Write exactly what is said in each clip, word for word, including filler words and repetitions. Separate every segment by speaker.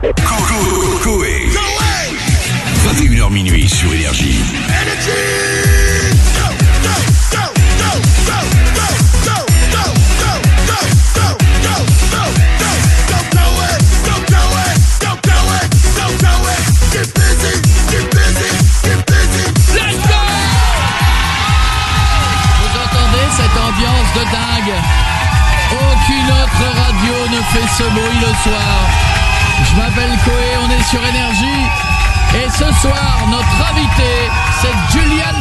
Speaker 1: Coé. vingt et une heures minuit sur Énergie.
Speaker 2: Cette ambiance de dingue. Aucune autre radio ne fait ce bruit le soir. Je m'appelle Coé, on est sur Énergie. Et ce soir, notre invité, c'est Julian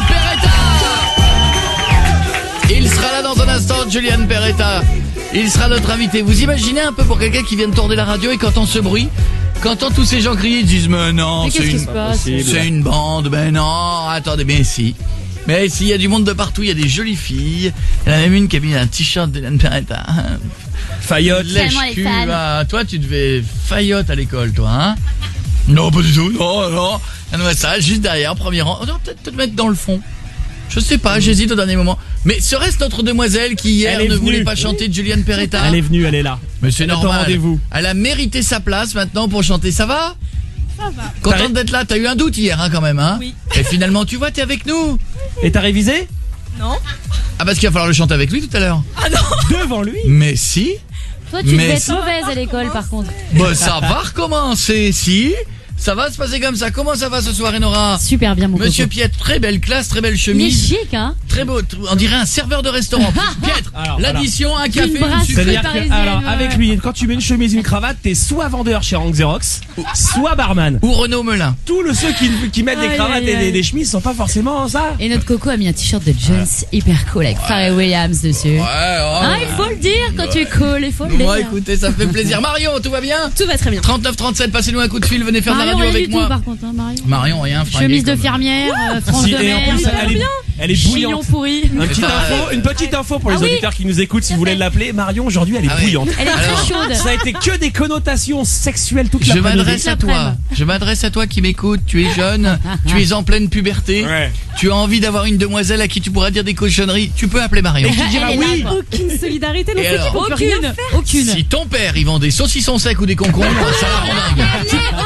Speaker 2: Peretta. Il sera là dans un instant, Julian Peretta. Il sera notre invité. Vous imaginez un peu pour quelqu'un qui vient de tourner la radio et qui entend ce bruit, qui entend tous ces gens crier, ils disent mais non,
Speaker 3: mais
Speaker 2: c'est, une... c'est une bande, mais non, attendez, mais si. Mais s'il y a du monde de partout, il y a des jolies filles. Il y en a même une qui a mis un t-shirt d'Hélène Peretta.
Speaker 4: Faillotte.
Speaker 2: Lèche-cul. Ah, toi, tu devais faillotte à l'école, toi, hein? Non, pas du tout. Non, non. Donne-moi ça, juste derrière, premier rang. On va peut-être te mettre dans le fond. Je sais pas, j'hésite au dernier moment. Mais serait-ce notre demoiselle qui hier ne venue. voulait pas chanter de Julian Peretta?
Speaker 4: Elle est venue, elle est là.
Speaker 2: Mais c'est
Speaker 4: elle
Speaker 2: normal.
Speaker 4: Rendez-vous.
Speaker 2: Elle a mérité sa place maintenant pour chanter. Ça va?
Speaker 3: Ça va.
Speaker 2: Contente d'être là, t'as eu un doute hier hein, quand même hein.
Speaker 3: Oui.
Speaker 2: Et finalement tu vois t'es avec nous.
Speaker 4: Et t'as révisé?
Speaker 3: Non.
Speaker 2: Ah parce qu'il va falloir le chanter avec lui tout à l'heure.
Speaker 3: Ah non.
Speaker 4: Devant lui?
Speaker 2: Mais si.
Speaker 5: Toi tu devais être mauvaise à l'école par contre.
Speaker 2: Bah ça va recommencer si. Ça va se passer comme ça. Comment ça va ce soir, Enora?
Speaker 5: Super bien, mon
Speaker 2: Monsieur
Speaker 5: coco.
Speaker 2: Pietre, très belle classe, très belle chemise.
Speaker 5: Il est chic, hein?
Speaker 2: Très beau. On dirait un serveur de restaurant. Pietre, alors, l'addition, un café, une, une
Speaker 4: C'est-à-dire que, alors,
Speaker 5: ouais.
Speaker 4: avec lui, quand tu mets une chemise et une cravate, t'es soit vendeur chez Rank Xerox, soit barman.
Speaker 2: Ou Renaud Melin.
Speaker 4: Tous le, ceux qui, qui mettent
Speaker 5: aïe,
Speaker 4: des cravates
Speaker 5: aïe,
Speaker 4: et
Speaker 5: aïe.
Speaker 4: des, des chemises sont pas forcément ça.
Speaker 5: Et notre coco a mis un t-shirt de Jones hyper cool avec Pharrell Williams dessus.
Speaker 2: Ouais, ouais.
Speaker 5: Ah, il faut le dire quand tu es cool, il faut le dire.
Speaker 2: Moi, écoutez, ça fait plaisir. Marion, tout va bien?
Speaker 3: Tout va très bien.
Speaker 2: trente-neuf trente-sept, passez-nous un coup de fil, venez faire
Speaker 5: Marion,
Speaker 2: de la radio
Speaker 5: rien
Speaker 2: avec
Speaker 5: du
Speaker 2: moi.
Speaker 5: Tout, par contre, hein, Marion.
Speaker 2: Marion, rien, fringuée
Speaker 5: Chemise de
Speaker 2: comme-
Speaker 5: fermière, euh, frange
Speaker 4: Si,
Speaker 5: de
Speaker 4: et en
Speaker 5: mer,
Speaker 4: plus, elle est, elle est
Speaker 5: chignon
Speaker 4: bouillante.
Speaker 5: pourri.
Speaker 4: Une petite, info, une petite info pour les
Speaker 5: Ah oui.
Speaker 4: auditeurs qui nous écoutent, si vous voulez l'appeler. Marion, aujourd'hui, elle est
Speaker 2: Ah oui.
Speaker 4: bouillante.
Speaker 5: Elle est
Speaker 2: Alors,
Speaker 5: très chaude.
Speaker 4: Ça a été que des connotations sexuelles toute
Speaker 2: Je
Speaker 4: l'après-midi.
Speaker 2: m'adresse à toi. Je m'adresse à toi qui m'écoute. Tu es jeune, tu es en pleine puberté.
Speaker 4: Ouais.
Speaker 2: Tu as envie d'avoir une demoiselle à qui tu pourras dire des cochonneries. Tu peux appeler Marion.
Speaker 4: Et tu diras
Speaker 5: Elle est là,
Speaker 4: oui.
Speaker 5: quoi.
Speaker 3: Aucune solidarité dans
Speaker 2: Et
Speaker 3: cette
Speaker 2: alors
Speaker 3: équipe, on peut rien
Speaker 5: Aucune.
Speaker 3: faire.
Speaker 5: Aucune.
Speaker 2: Si ton père il vend des saucissons secs ou des concombres, ça la rend dingue.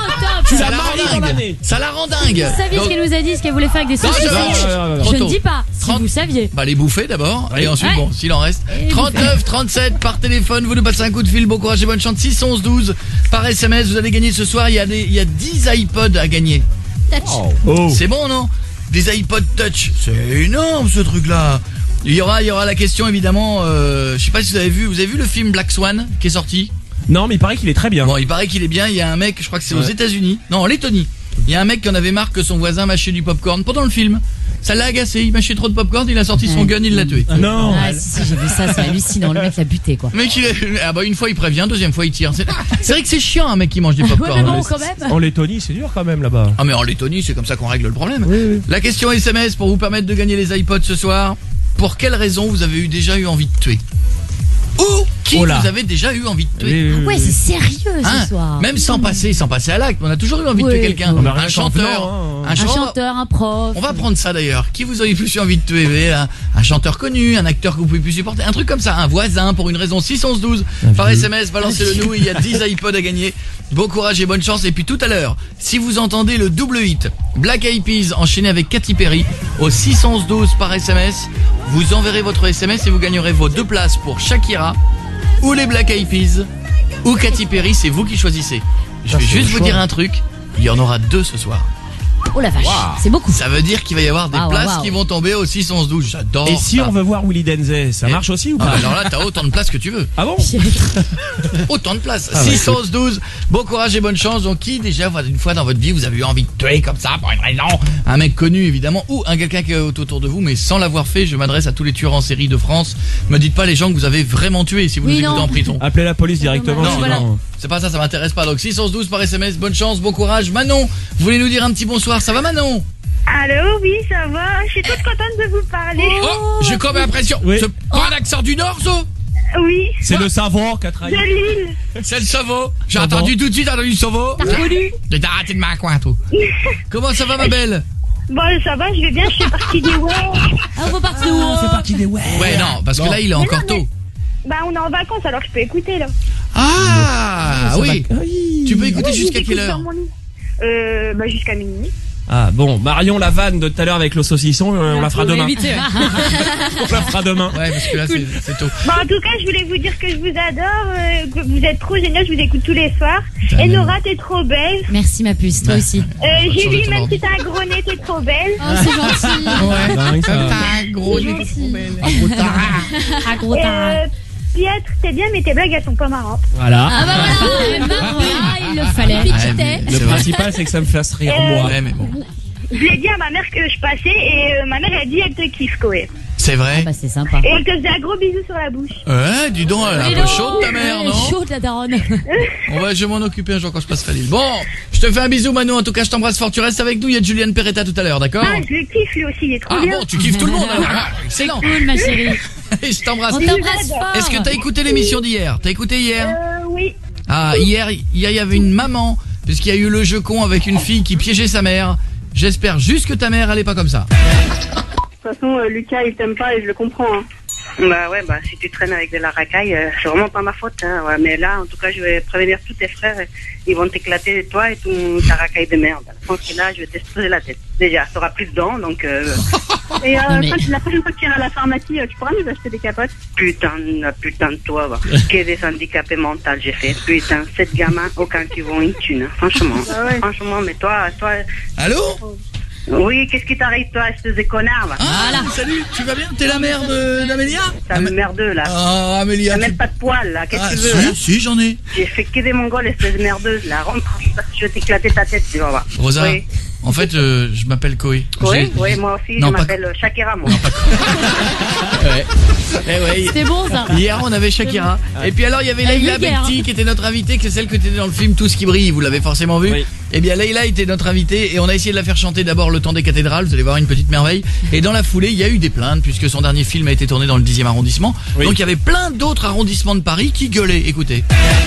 Speaker 4: Tu
Speaker 2: Ça
Speaker 4: la
Speaker 2: la
Speaker 4: maries dans
Speaker 2: rend dingue.
Speaker 4: l'année.
Speaker 2: Ça la rend dingue.
Speaker 5: Vous saviez ce
Speaker 2: Donc,
Speaker 5: qu'elle nous a dit, ce qu'elle voulait faire avec des
Speaker 2: Non,
Speaker 5: saucisses?
Speaker 2: je-
Speaker 4: non, non, non, non.
Speaker 2: trop
Speaker 5: Je
Speaker 2: tôt.
Speaker 5: ne dis pas, si
Speaker 2: trente
Speaker 5: vous saviez.
Speaker 2: Bah les bouffer d'abord
Speaker 4: Oui.
Speaker 2: et ensuite
Speaker 5: Ouais.
Speaker 2: bon s'il en reste.
Speaker 5: Et
Speaker 2: trente-neuf trente-sept par téléphone, vous nous passez un coup de fil, bon courage et bonne chance. Six onze douze par S M S, vous allez gagner ce soir, il y a des il y a dix iPods à gagner.
Speaker 4: Oh.
Speaker 2: C'est bon non? Des iPod Touch, c'est énorme ce truc là. Il y aura il y aura la question évidemment euh, je sais pas si vous avez vu, vous avez vu le film Black Swan qui est sorti?
Speaker 4: Non, mais il paraît qu'il est très bien.
Speaker 2: Bon, il paraît qu'il est bien, il y a un mec, je crois que c'est aux
Speaker 4: Ouais.
Speaker 2: États-Unis. Non, en Lettonie. Il y a un mec qui en avait marre que son voisin mâchait du popcorn pendant le film. Ça l'a agacé, il mâchait trop de popcorn, il a sorti son gun, il l'a tué.
Speaker 4: Non.
Speaker 5: Ah si, si, j'ai vu ça, c'est hallucinant. Le mec l'a buté, quoi.
Speaker 2: Le mec, il est... ah bah une fois il prévient, deuxième fois il tire. C'est, c'est vrai que c'est chiant un mec qui mange du
Speaker 5: Ouais,
Speaker 2: popcorn.
Speaker 5: mais bon, quand même.
Speaker 4: En Lettonie, c'est dur quand même là-bas.
Speaker 2: Ah mais en Lettonie, c'est comme ça qu'on règle le problème.
Speaker 4: Oui, oui.
Speaker 2: La question S M S pour vous permettre de gagner les iPods ce soir. Pour quelle raison vous avez eu déjà eu envie de tuer? Ou qui
Speaker 4: Oh là.
Speaker 2: vous avez déjà eu envie de tuer?
Speaker 4: Oui, oui, oui.
Speaker 5: Ouais, c'est sérieux
Speaker 2: Hein,
Speaker 5: ce soir.
Speaker 2: même sans passer, sans passer à l'acte, on a toujours eu envie de
Speaker 5: Oui.
Speaker 2: tuer quelqu'un.
Speaker 4: On a rien
Speaker 2: Un
Speaker 4: qu'en
Speaker 2: chanteur,
Speaker 4: venant, hein.
Speaker 5: Un
Speaker 2: chan-
Speaker 5: chanteur, un prof.
Speaker 2: On va prendre ça d'ailleurs. Qui vous auriez plus eu envie de tuer? un, un chanteur connu, un acteur que vous pouvez plus supporter, un truc comme ça, un voisin pour une raison. Six onze douze par S M S, balancez-le nous. Il y a dix iPods à gagner. Bon courage et bonne chance. Et puis tout à l'heure, si vous entendez le double hit Black Eyed Peas enchaîné avec Katy Perry au six onze douze par S M S, vous enverrez votre S M S et vous gagnerez vos deux places pour Shakira ou les Black Eyed Peas ou Katy Perry. C'est vous qui choisissez. Je
Speaker 4: Ça,
Speaker 2: vais
Speaker 4: c'est
Speaker 2: juste
Speaker 4: le
Speaker 2: vous
Speaker 4: choix.
Speaker 2: dire un truc. Il y en aura deux ce soir.
Speaker 5: Oh la vache, c'est beaucoup.
Speaker 2: Ça veut dire qu'il va y avoir des
Speaker 5: Waouh,
Speaker 2: places
Speaker 5: waouh.
Speaker 2: qui vont tomber au six onze douze. J'adore
Speaker 4: Et si
Speaker 2: ça.
Speaker 4: on veut voir Willy Denzey, ça
Speaker 2: Et-
Speaker 4: marche aussi ou
Speaker 2: Ah
Speaker 4: pas?
Speaker 2: bah alors là, t'as autant de places que tu veux.
Speaker 4: Ah bon?
Speaker 2: Autant de places.
Speaker 4: Ah ouais,
Speaker 2: six onze douze. Bon courage et bonne chance. Donc qui déjà, une fois dans votre vie, vous avez eu envie de tuer comme ça pour une raison? Un mec connu évidemment, ou un quelqu'un qui est autour de vous, mais sans l'avoir fait. Je m'adresse à tous les tueurs en série de France. Me dites pas les gens que vous avez vraiment tués si vous
Speaker 5: Oui,
Speaker 2: nous écoutez
Speaker 5: non.
Speaker 2: en prison.
Speaker 4: Appelez la police directement.
Speaker 5: Non,
Speaker 4: sinon-
Speaker 5: voilà.
Speaker 2: C'est pas ça, ça m'intéresse pas. Donc six onze douze par S M S. Bonne chance, bon courage. Manon, vous voulez nous dire un petit bonsoir? Ça va Manon?
Speaker 6: Allô, oui, ça va. Je suis toute contente de vous parler.
Speaker 2: Oh, j'ai comme l'impression.
Speaker 4: Oui.
Speaker 2: C'est pas un accent du Nord, ça?
Speaker 6: Oui,
Speaker 4: C'est le savoir qu'a
Speaker 6: de
Speaker 4: trahi.
Speaker 6: Lille.
Speaker 2: C'est le Savo. J'ai
Speaker 4: Savo.
Speaker 2: entendu tout de suite, entendu Savo.
Speaker 5: T'as reconnu?
Speaker 2: T'as raté de ma coin, toi. Comment ça va, ma belle?
Speaker 6: Bon, ça va, je vais bien, je suis partie des ouais.
Speaker 5: Ah, on repart de où?
Speaker 4: C'est parti des ouais.
Speaker 2: Ouais, non, parce que
Speaker 4: Bon.
Speaker 2: là, il est
Speaker 6: Mais
Speaker 2: encore
Speaker 6: non, mais-
Speaker 2: tôt.
Speaker 6: Bah, on est en vacances, alors je peux écouter, là.
Speaker 2: Ah,
Speaker 4: Ça
Speaker 2: oui.
Speaker 4: va- oui.
Speaker 2: Tu peux écouter
Speaker 6: Oui, je
Speaker 2: jusqu'à
Speaker 6: vous
Speaker 2: quelle
Speaker 6: écoute
Speaker 2: heure?
Speaker 6: sur mon lit. Euh, bah, jusqu'à minuit.
Speaker 4: Ah bon, Marion, la vanne de tout à l'heure avec le saucisson, euh, on la fera
Speaker 5: Faut
Speaker 4: demain.
Speaker 5: éviter, ouais.
Speaker 4: On la fera demain.
Speaker 2: Ouais, parce que là, c'est, c'est tôt.
Speaker 6: Bon, en tout cas, je voulais vous dire que je vous adore, euh, que vous êtes trop génial, je vous écoute tous les soirs.
Speaker 2: Putain,
Speaker 6: Et
Speaker 2: mais-
Speaker 6: Nora, t'es trop belle.
Speaker 5: Merci ma puce, toi
Speaker 2: Ouais.
Speaker 5: aussi.
Speaker 6: Euh,
Speaker 2: va
Speaker 6: j'ai
Speaker 2: changer
Speaker 6: vu,
Speaker 2: ton
Speaker 6: même
Speaker 2: ordi.
Speaker 6: si t'as un gros nez, t'es trop belle.
Speaker 5: Oh, c'est gentil.
Speaker 2: Ouais.
Speaker 4: Dingue, ça.
Speaker 2: Comme t'as un gros nez, t'es trop belle. Un gros tarare.
Speaker 5: Ah, gros
Speaker 6: Et,
Speaker 5: tarare.
Speaker 6: euh, Pietre, t'es bien, mais tes blagues, elles sont pas marrantes.
Speaker 4: Voilà.
Speaker 5: Ah bah voilà, maintenant, ah, il le fallait.
Speaker 2: Ouais, mais
Speaker 4: Le
Speaker 2: c'est vrai.
Speaker 4: principal, c'est que ça me fasse rire,
Speaker 6: Euh,
Speaker 4: moi.
Speaker 2: Ouais, mais bon.
Speaker 6: Je l'ai dit à ma mère que je passais et euh, ma mère a dit elle te kiffe, Koé.
Speaker 2: C'est vrai.
Speaker 5: Bah c'est sympa.
Speaker 6: Et elle te faisait un gros bisou sur la bouche.
Speaker 2: Ouais, dis donc, elle est un
Speaker 5: Hello.
Speaker 2: peu chaude ta mère,
Speaker 5: Elle est
Speaker 2: non?
Speaker 5: chaude la daronne.
Speaker 2: On va, je vais m'en occuper un jour quand je passerai l'île. Bon, je te fais un bisou Manu, en tout cas je t'embrasse fort, tu restes avec nous, il y a Juliane Peretta tout à l'heure, d'accord?
Speaker 6: Ah, je le kiffe lui aussi, il est trop
Speaker 2: Ah
Speaker 6: bien.
Speaker 2: bon, tu kiffes tout le monde, alors. Ah, excellent.
Speaker 5: Cool ma chérie.
Speaker 2: Et je t'embrasse.
Speaker 5: On t'embrasse fort.
Speaker 2: Est-ce que t'as écouté l'émission d'hier? T'as écouté hier?
Speaker 6: Euh, oui.
Speaker 2: Ah, hier, hier, il y avait une maman, puisqu'il y a eu le jeu con avec une fille qui piégeait sa mère. J'espère juste que ta mère, elle est pas comme ça.
Speaker 3: De toute façon, euh, Lucas, il t'aime pas et je le comprends. Hein.
Speaker 7: Bah ouais, bah si tu traînes avec de la racaille, euh, c'est vraiment pas ma faute. Hein, ouais. Mais là, en tout cas, je vais prévenir tous tes frères. Ils vont t'éclater, toi et ton, ta racaille de merde. Je pense que là, je vais t'exploser la tête. Déjà, t'auras plus de dents, donc... Euh,
Speaker 3: Et euh,
Speaker 5: Non, mais-
Speaker 3: quand- la prochaine fois que tu iras à la pharmacie, euh, tu pourras nous acheter des capotes.
Speaker 7: putain, putain de toi, va. Que des handicapés mentaux j'ai fait. Putain, sept gamins, aucun qui vaut une thune. hein. Franchement.
Speaker 3: Bah ouais.
Speaker 7: Franchement, mais toi, toi...
Speaker 2: Allô?
Speaker 7: Oui, qu'est-ce qui t'arrive, toi, espèce de connard, va.
Speaker 2: Ah, salut, tu vas bien? T'es la mère de, d'Amélia?
Speaker 7: T'as
Speaker 2: Amé-
Speaker 7: merdeux, là.
Speaker 2: Ah, Amélia.
Speaker 7: T'as
Speaker 2: tu-
Speaker 7: même pas de poils, là. Qu'est-ce
Speaker 2: Ah,
Speaker 7: que tu veux, là?
Speaker 2: si, si, j'en ai.
Speaker 7: J'ai fait que des mongols, espèce de merdeuse, là. Rentre, parce que je vais t'éclater ta tête, tu vas voir.
Speaker 2: Rosa,
Speaker 7: Oui.
Speaker 2: en fait, euh, je m'appelle Koé.
Speaker 7: Oui,
Speaker 2: J'ai-
Speaker 7: oui, moi aussi,
Speaker 2: Non,
Speaker 7: je
Speaker 2: pas-
Speaker 7: m'appelle euh, Shakira, moi.
Speaker 2: Ouais. Eh ouais.
Speaker 5: C'était bon ça.
Speaker 2: Hier, on avait Shakira. Et puis alors, il y avait
Speaker 5: Elle est
Speaker 2: Leïla
Speaker 5: vulgaire,
Speaker 2: Bekti qui était notre invitée, qui est celle que tu étais dans le film Tout ce qui brille. Vous l'avez forcément vu.
Speaker 4: Oui.
Speaker 2: Eh bien, Leïla était notre invitée et on a essayé de la faire chanter d'abord Le Temps des cathédrales. Vous allez voir une petite merveille. Et dans la foulée, il y a eu des plaintes puisque son dernier film a été tourné dans le dixième arrondissement.
Speaker 4: Oui.
Speaker 2: Donc, il y avait plein d'autres arrondissements de Paris qui gueulaient. Écoutez.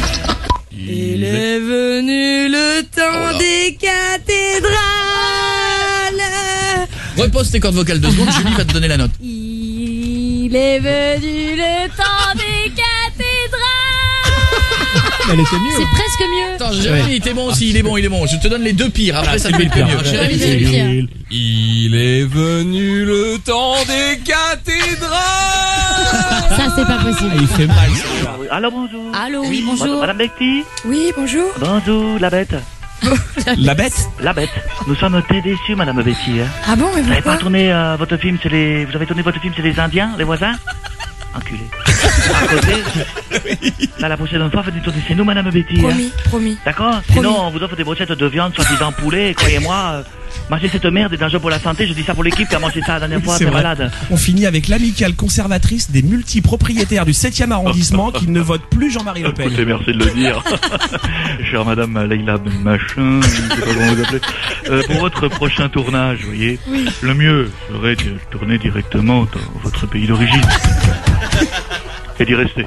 Speaker 8: Il est venu le temps
Speaker 2: Oh là.
Speaker 8: des cathédrales.
Speaker 2: Repose tes cordes vocales deux secondes. Julie va te donner la note.
Speaker 5: Il est venu le temps des cathédrales.
Speaker 4: Elle était mieux.
Speaker 5: C'est presque mieux.
Speaker 2: Attends, Jérémy, il était bon aussi. Il est bon, il est bon. Je te donne les deux pires. Après, ça devient le mieux.
Speaker 4: Ouais.
Speaker 2: Jérémy,
Speaker 5: Ouais,
Speaker 2: c'est
Speaker 5: c'est
Speaker 2: mieux.
Speaker 5: pire.
Speaker 8: Il est venu le temps des cathédrales.
Speaker 5: Ça c'est pas
Speaker 4: Ah,
Speaker 5: possible.
Speaker 4: il fait mal. celui-là.
Speaker 9: Alors bonjour.
Speaker 5: Allô, oui, bonjour.
Speaker 9: Madame Bekti.
Speaker 8: Oui, bonjour.
Speaker 9: Bonjour, la bête.
Speaker 4: La bête.
Speaker 9: La bête. Nous sommes très déçus, Madame Bekti. Hein.
Speaker 8: Ah bon, mais
Speaker 9: Vous n'avez pas
Speaker 8: pourquoi?
Speaker 9: tourné euh, votre film, c'est les. Vous avez tourné votre film, c'est les Indiens, les voisins. Enculé. À côté. Là, la prochaine fois, venez tourner chez nous, Madame Betty. hein.
Speaker 8: Promis, promis.
Speaker 9: D'accord. Sinon, on vous offre des brochettes de viande, soi-disant poulet. Et croyez-moi, euh, manger cette merde est dangereux pour la santé. Je dis ça pour l'équipe qui a mangé ça la dernière fois.
Speaker 4: C'est
Speaker 9: C'est
Speaker 4: vrai.
Speaker 9: malade.
Speaker 4: On finit avec l'amicale conservatrice des multipropriétaires du septième arrondissement qui ne vote plus Jean-Marie Le Pen.
Speaker 9: Écoutez, merci de le dire. Chère Madame Leïla Ben Machin, je sais pas comment vous appelez. Euh, pour votre prochain tournage, vous voyez, le mieux serait de tourner directement dans votre pays d'origine. Et d'y rester.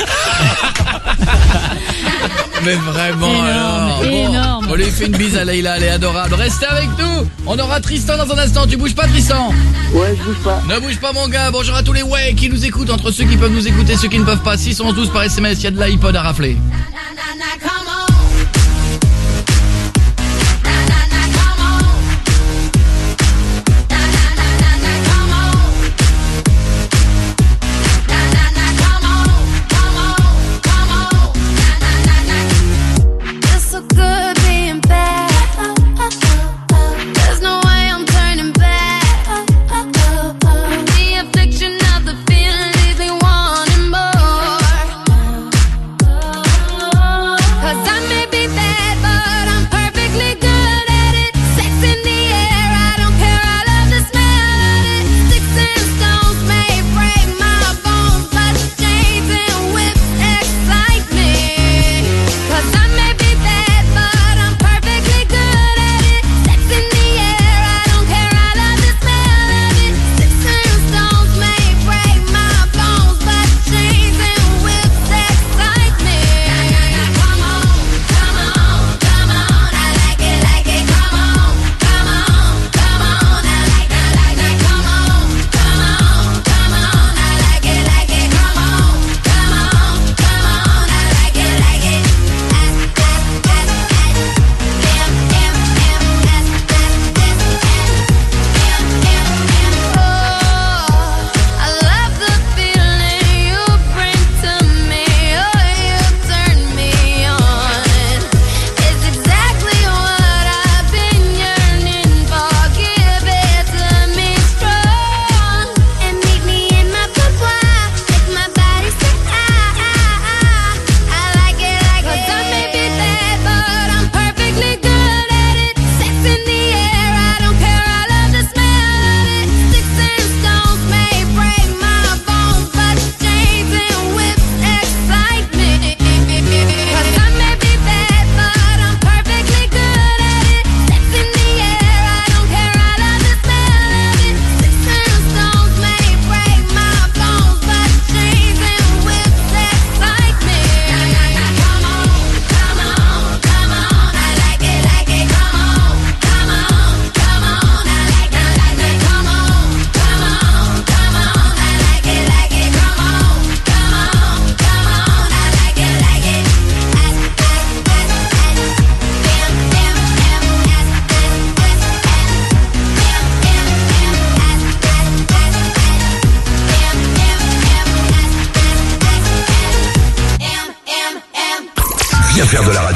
Speaker 2: Mais vraiment
Speaker 5: Énorme,
Speaker 2: alors.
Speaker 5: énorme.
Speaker 2: On lui fait une bise à Leïla, elle est adorable. Restez avec nous. On aura Tristan dans un instant. Tu bouges pas, Tristan?
Speaker 3: Ouais, je bouge pas.
Speaker 2: Ne bouge pas, mon gars. Bonjour à tous les ouais qui nous écoutent. Entre ceux qui peuvent nous écouter, ceux qui ne peuvent pas. six onze douze par S M S. Il y a de l'iPod à rafler.
Speaker 10: Of the feeling leaves me wanting more.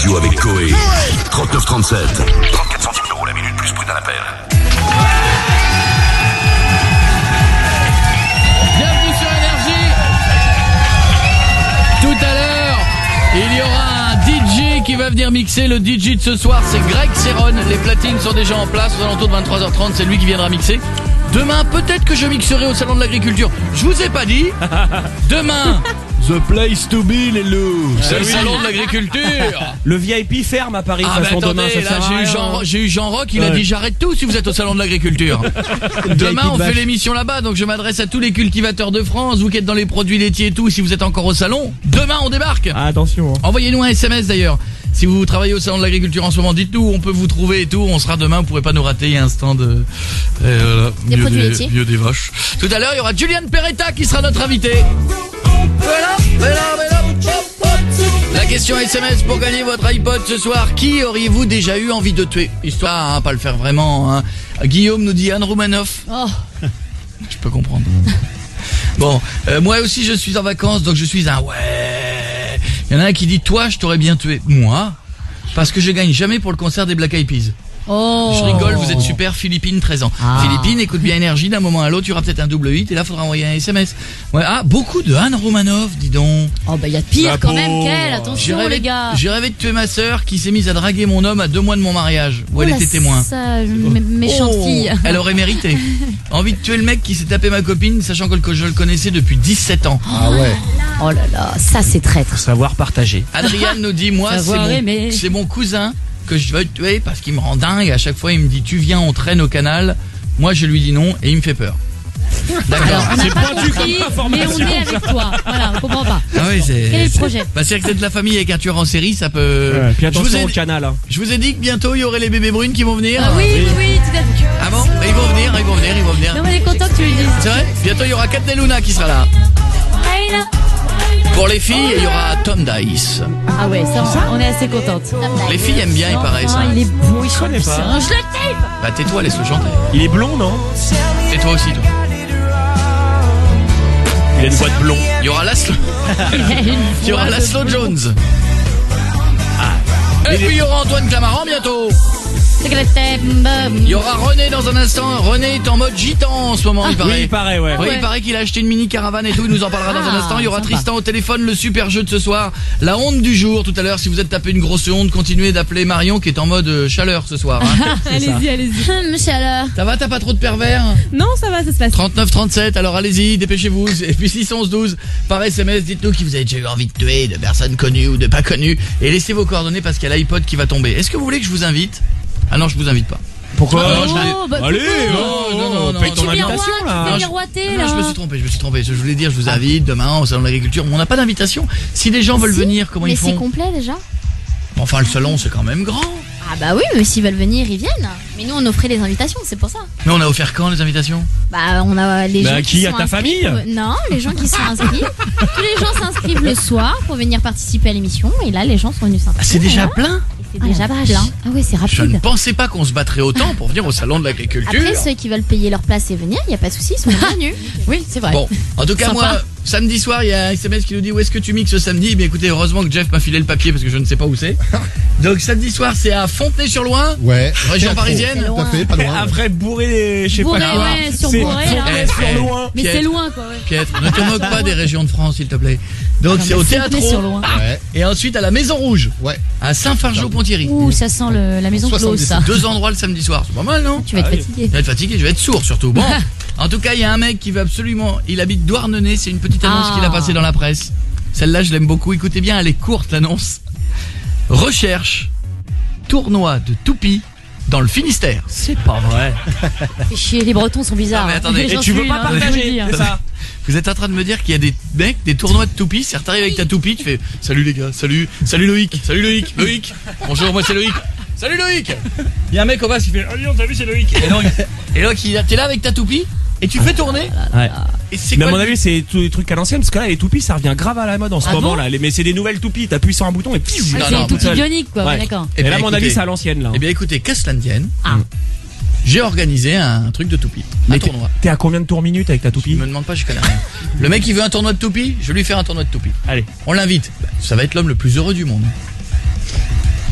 Speaker 1: radio avec Coé. trente-neuf trente-sept. trente-quatre centimes d'euros la minute plus prix d'un appel.
Speaker 2: Bienvenue sur Énergie. Tout à l'heure, il y aura un D J qui va venir mixer. Le D J de ce soir, c'est Greg Serron. Les platines sont déjà en place aux alentours de vingt-trois heures trente. C'est lui qui viendra mixer. Demain, peut-être que je mixerai au salon de l'agriculture. Je vous ai pas dit. Demain, the place to be, les loups. C'est
Speaker 4: Ah
Speaker 2: le
Speaker 4: oui.
Speaker 2: salon de l'agriculture.
Speaker 4: Le V I P ferme à Paris.
Speaker 2: Ah,
Speaker 4: de
Speaker 2: mais
Speaker 4: toute façon,
Speaker 2: attendez,
Speaker 4: demain, ça
Speaker 2: là,
Speaker 4: sert à
Speaker 2: j'ai eu,
Speaker 4: rien.
Speaker 2: Jean, j'ai eu Jean Rock, il a
Speaker 4: Ouais.
Speaker 2: dit j'arrête tout si vous êtes au salon de l'agriculture. Demain, on fait l'émission là-bas, donc je m'adresse à tous les cultivateurs de France, vous qui êtes dans les produits laitiers et tout, si vous êtes encore au salon, demain on débarque.
Speaker 4: Ah, attention. Hein.
Speaker 2: Envoyez-nous un S M S d'ailleurs. Si vous travaillez au salon de l'agriculture en ce moment, dites-nous où on peut vous trouver et tout. On sera demain, vous pourrez pas nous rater. Il y a un stand de euh, voilà,
Speaker 5: Des
Speaker 2: mieux
Speaker 5: produits
Speaker 2: des,
Speaker 5: laitiers.
Speaker 2: mieux des vaches. Tout à l'heure, il y aura Julian Peretta qui sera notre invité. Voilà, voilà, voilà, hop, hop. La question S M S pour gagner votre iPod ce soir. Qui auriez-vous déjà eu envie de tuer? Histoire, hein, pas le faire vraiment. Hein. Guillaume nous dit Anne Roumanoff.
Speaker 5: Oh.
Speaker 2: Je peux comprendre. Bon, euh, moi aussi je suis en vacances, donc je suis un ouais. Il y en a un qui dit toi je t'aurais bien tué. Moi, parce que je gagne jamais pour le concert des Black Eyed Peas.
Speaker 5: Oh.
Speaker 2: Je rigole, vous êtes super. Philippine, treize ans.
Speaker 5: Ah.
Speaker 2: Philippine, écoute bien Énergie, d'un moment à l'autre, il y aura peut-être un double hit et là faudra envoyer un S M S. Ouais, ah, beaucoup de Anne Romanoff, dis donc.
Speaker 5: Oh bah il y a pire
Speaker 4: La
Speaker 5: quand même
Speaker 4: pauvre.
Speaker 5: qu'elle,
Speaker 2: J'ai
Speaker 5: attention
Speaker 2: rêvé,
Speaker 5: les gars.
Speaker 2: j'ai rêvé de tuer ma sœur qui s'est mise à draguer mon homme à deux mois de mon mariage, où
Speaker 5: Oh
Speaker 2: elle
Speaker 5: la
Speaker 2: était témoin.
Speaker 5: sage, mé- méchante
Speaker 2: Oh,
Speaker 5: fille.
Speaker 2: Elle aurait mérité. Envie de tuer le mec qui s'est tapé ma copine, sachant que je le connaissais depuis dix-sept ans.
Speaker 10: Ah ouais.
Speaker 5: Oh là là, ça c'est traître.
Speaker 4: Savoir partager.
Speaker 2: Adrien nous dit, moi, c'est
Speaker 5: Savoir
Speaker 2: mon,
Speaker 5: aimer.
Speaker 2: c'est mon cousin que je veux tuer parce qu'il me rend dingue. À chaque fois, il me dit, tu viens, on traîne au canal. Moi, je lui dis non et il me fait peur. D'accord.
Speaker 5: Alors, on n'a
Speaker 4: C'est
Speaker 5: pas
Speaker 4: pointu
Speaker 5: compris,
Speaker 4: comme
Speaker 5: mais on
Speaker 4: information,
Speaker 5: est avec toi. Voilà, on comprend pas.
Speaker 2: Ah oui, c'est.
Speaker 5: Quel est le
Speaker 2: c'est-
Speaker 5: projet?
Speaker 2: Bah, c'est que c'est de la famille avec un tueur en série, ça peut.
Speaker 4: Ouais, puis
Speaker 2: je, vous
Speaker 4: attention
Speaker 2: ai...
Speaker 4: au canal. Hein.
Speaker 2: je vous ai dit que bientôt il y aurait les bébés brunes qui vont venir.
Speaker 5: Ah oui, oui, oui, tout à fait.
Speaker 2: Ah bon? Bah, ils vont venir, ils vont venir, ils vont venir.
Speaker 5: Non, mais on est content que tu le dises.
Speaker 2: C'est vrai? Bientôt il y aura Kat Luna qui sera là. Pour les filles, il y aura Tom Dice.
Speaker 5: Ah ouais, ça, on est assez contente.
Speaker 2: Les filles aiment bien, il paraît ça.
Speaker 5: Ah, il est beau, il chante
Speaker 4: connais pas.
Speaker 5: bien. Je le tape.
Speaker 2: Bah tais-toi, laisse-le chanter.
Speaker 4: Il est blond, non?
Speaker 2: Et toi aussi, toi.
Speaker 4: Il a une voix de blond.
Speaker 2: Il y aura Laszlo. Il y aura Laszlo Jones. Et puis il y aura Antoine Clamaran bientôt. Il y aura René dans un instant. René est en mode gitan en ce moment, il paraît.
Speaker 4: Oui, il paraît, ouais.
Speaker 2: Oui,
Speaker 5: Ouais.
Speaker 2: il paraît qu'il a acheté une mini caravane et tout, il nous en parlera dans un
Speaker 5: Ah,
Speaker 2: instant. Il y aura
Speaker 5: sympa.
Speaker 2: Tristan au téléphone, le super jeu de ce soir, la honte du jour. Tout à l'heure, si vous êtes tapé une grosse honte, continuez d'appeler Marion qui est en mode euh, chaleur ce soir. Hein.
Speaker 5: Allez-y, allez-y. Monsieur alors.
Speaker 2: Ça va, t'as pas trop de pervers?
Speaker 5: Non, ça va, ça se passe.
Speaker 2: trente-neuf trente-sept, alors allez-y, dépêchez-vous. Et puis six onze douze, par S M S, dites-nous qui vous avez déjà eu envie de tuer, de personnes connues ou de pas connues. Et laissez vos coordonnées parce qu'il y a l'iPod qui va tomber. Est-ce que vous voulez que je vous invite? Ah non, je vous invite pas.
Speaker 4: Pourquoi?
Speaker 2: Ah, non, je l'ai-
Speaker 5: Oh, bah,
Speaker 4: Allez,
Speaker 5: coucou.
Speaker 2: non, non, non,
Speaker 4: paye
Speaker 2: non,
Speaker 4: ton
Speaker 5: Tu
Speaker 4: invitation,
Speaker 5: miroites,
Speaker 4: là.
Speaker 5: tu
Speaker 2: Non,
Speaker 5: fais
Speaker 2: je-
Speaker 5: miroiter,
Speaker 2: Non,
Speaker 5: là.
Speaker 2: je me suis trompé, je me suis trompé. Je voulais dire, je vous invite demain au salon de l'agriculture. Mais on n'a pas d'invitation. Si les gens veulent
Speaker 5: Si,
Speaker 2: venir, comment
Speaker 5: mais
Speaker 2: ils
Speaker 5: c'est
Speaker 2: font?
Speaker 5: complet déjà.
Speaker 2: Enfin, le salon, c'est quand même grand.
Speaker 5: Ah bah oui, mais s'ils veulent venir, ils viennent. Mais nous, on offrait des invitations, c'est pour ça.
Speaker 2: Mais on a offert quand les invitations?
Speaker 5: Bah, on a les
Speaker 4: Bah,
Speaker 5: gens
Speaker 4: à
Speaker 5: qui
Speaker 4: qui?
Speaker 5: sont
Speaker 4: À ta
Speaker 5: inscrits.
Speaker 4: famille?
Speaker 5: Euh, Non, les gens qui sont inscrits. Tous les gens s'inscrivent le soir pour venir participer à l'émission. Et là, les gens sont venus s'inscrire.
Speaker 2: Ah, c'est déjà
Speaker 5: voilà.
Speaker 2: plein?
Speaker 5: Et c'est déjà plein. Ah ouais, c'est
Speaker 2: Je ne
Speaker 5: rapide.
Speaker 2: pensais pas qu'on se battrait autant pour venir au salon de l'agriculture.
Speaker 5: Après, ceux qui veulent payer leur place et venir, il n'y a pas de souci, ils sont bienvenus. Oui, c'est vrai.
Speaker 2: Bon, en tout cas,
Speaker 5: Sympa.
Speaker 2: moi, samedi soir, il y a un S M S qui nous dit où est-ce que tu mixes ce samedi? Mais écoutez, heureusement que Jeff m'a filé le papier parce que je ne sais pas où c'est. Donc, samedi soir, c'est à Fontenay-sur-Loing,
Speaker 10: Ouais.
Speaker 2: région parisienne.
Speaker 10: Tout à fait, pas loin. ouais.
Speaker 4: Après bourré, je sais
Speaker 5: Bourré,
Speaker 4: pas quoi.
Speaker 5: ouais, sur
Speaker 4: C'est
Speaker 5: bourré, là.
Speaker 4: Fontenay sur
Speaker 2: Eh,
Speaker 4: loin.
Speaker 5: Mais
Speaker 2: Piètre.
Speaker 5: c'est loin, quoi. Ouais.
Speaker 2: Piètre, ne te moque pas des régions de France, s'il te plaît. Donc,
Speaker 5: Non,
Speaker 2: c'est
Speaker 5: mais
Speaker 2: au
Speaker 5: Fontenay
Speaker 2: théâtre.
Speaker 5: sur loin.
Speaker 10: Ouais.
Speaker 2: Et ensuite à la Maison Rouge,
Speaker 10: Ouais.
Speaker 2: à Saint-Fargeau-Ponthierry.
Speaker 5: Ouh, ça sent le- la maison close,
Speaker 10: soixante-dix-sept.
Speaker 5: ça.
Speaker 2: Deux endroits le samedi soir, c'est pas mal, non?
Speaker 5: Tu vas être
Speaker 4: Ah oui.
Speaker 5: fatigué.
Speaker 2: Je vais être fatigué, je vais être sourd surtout. Bon, en tout cas, il y a un mec qui veut absolument. Il habite Douarnenez, c'est une petite annonce
Speaker 5: Ah.
Speaker 2: qu'il a passée dans la presse. Celle-là, je l'aime beaucoup. Écoutez bien, elle est courte, l'annonce. Recherche tournoi de toupie dans le Finistère.
Speaker 4: C'est pas vrai.
Speaker 5: Fais chier, les Bretons sont bizarres.
Speaker 2: Non, mais
Speaker 5: hein.
Speaker 2: attendez,
Speaker 5: J'en
Speaker 4: Et tu veux
Speaker 5: suis
Speaker 4: pas
Speaker 5: là, je vous le
Speaker 4: partager,
Speaker 5: dis, hein.
Speaker 4: c'est ça?
Speaker 2: Vous êtes en train de me dire qu'il y a des mecs, des tournois de toupies. C'est t'arrives avec ta toupie, tu fais salut les gars, salut, salut Loïc, salut Loïc, Loïc. Bonjour, moi c'est Loïc. Salut Loïc. Il y a un mec en bas qui fait allez, on t'a vu, c'est Loïc. Et donc, et donc il- t'es là avec ta toupie et tu fais tourner.
Speaker 4: Ouais.
Speaker 2: Et c'est
Speaker 4: Mais à
Speaker 2: quoi
Speaker 4: mon
Speaker 2: le-
Speaker 4: avis, c'est tous les trucs à l'ancienne, parce que là, les toupies, ça revient grave à la mode en ce
Speaker 5: Ah
Speaker 4: moment,
Speaker 5: bon
Speaker 4: là. Les- Mais c'est des nouvelles toupies, t'appuies sur un bouton et pfiou,
Speaker 5: Ah,
Speaker 2: Non,
Speaker 5: c'est
Speaker 2: non,
Speaker 5: tout
Speaker 4: toute seule.
Speaker 5: bionique, quoi.
Speaker 4: Ouais.
Speaker 5: Ouais, d'accord.
Speaker 2: Eh
Speaker 4: Et
Speaker 2: bien,
Speaker 4: là, à mon
Speaker 2: écoutez-
Speaker 4: avis, c'est à l'ancienne, là.
Speaker 2: Eh bien écoutez, qu'à cela ne tienne,
Speaker 5: Ah.
Speaker 2: j'ai organisé un truc de toupie. Un
Speaker 4: Mais t'es
Speaker 2: tournoi.
Speaker 4: t'es à combien de tours minutes avec ta
Speaker 2: Je
Speaker 4: toupie?
Speaker 2: me demande pas, je connais rien. Le mec il veut un tournoi de toupie, je vais lui faire un tournoi de toupie.
Speaker 4: Allez.
Speaker 2: On l'invite. Ça va être l'homme le plus heureux du monde.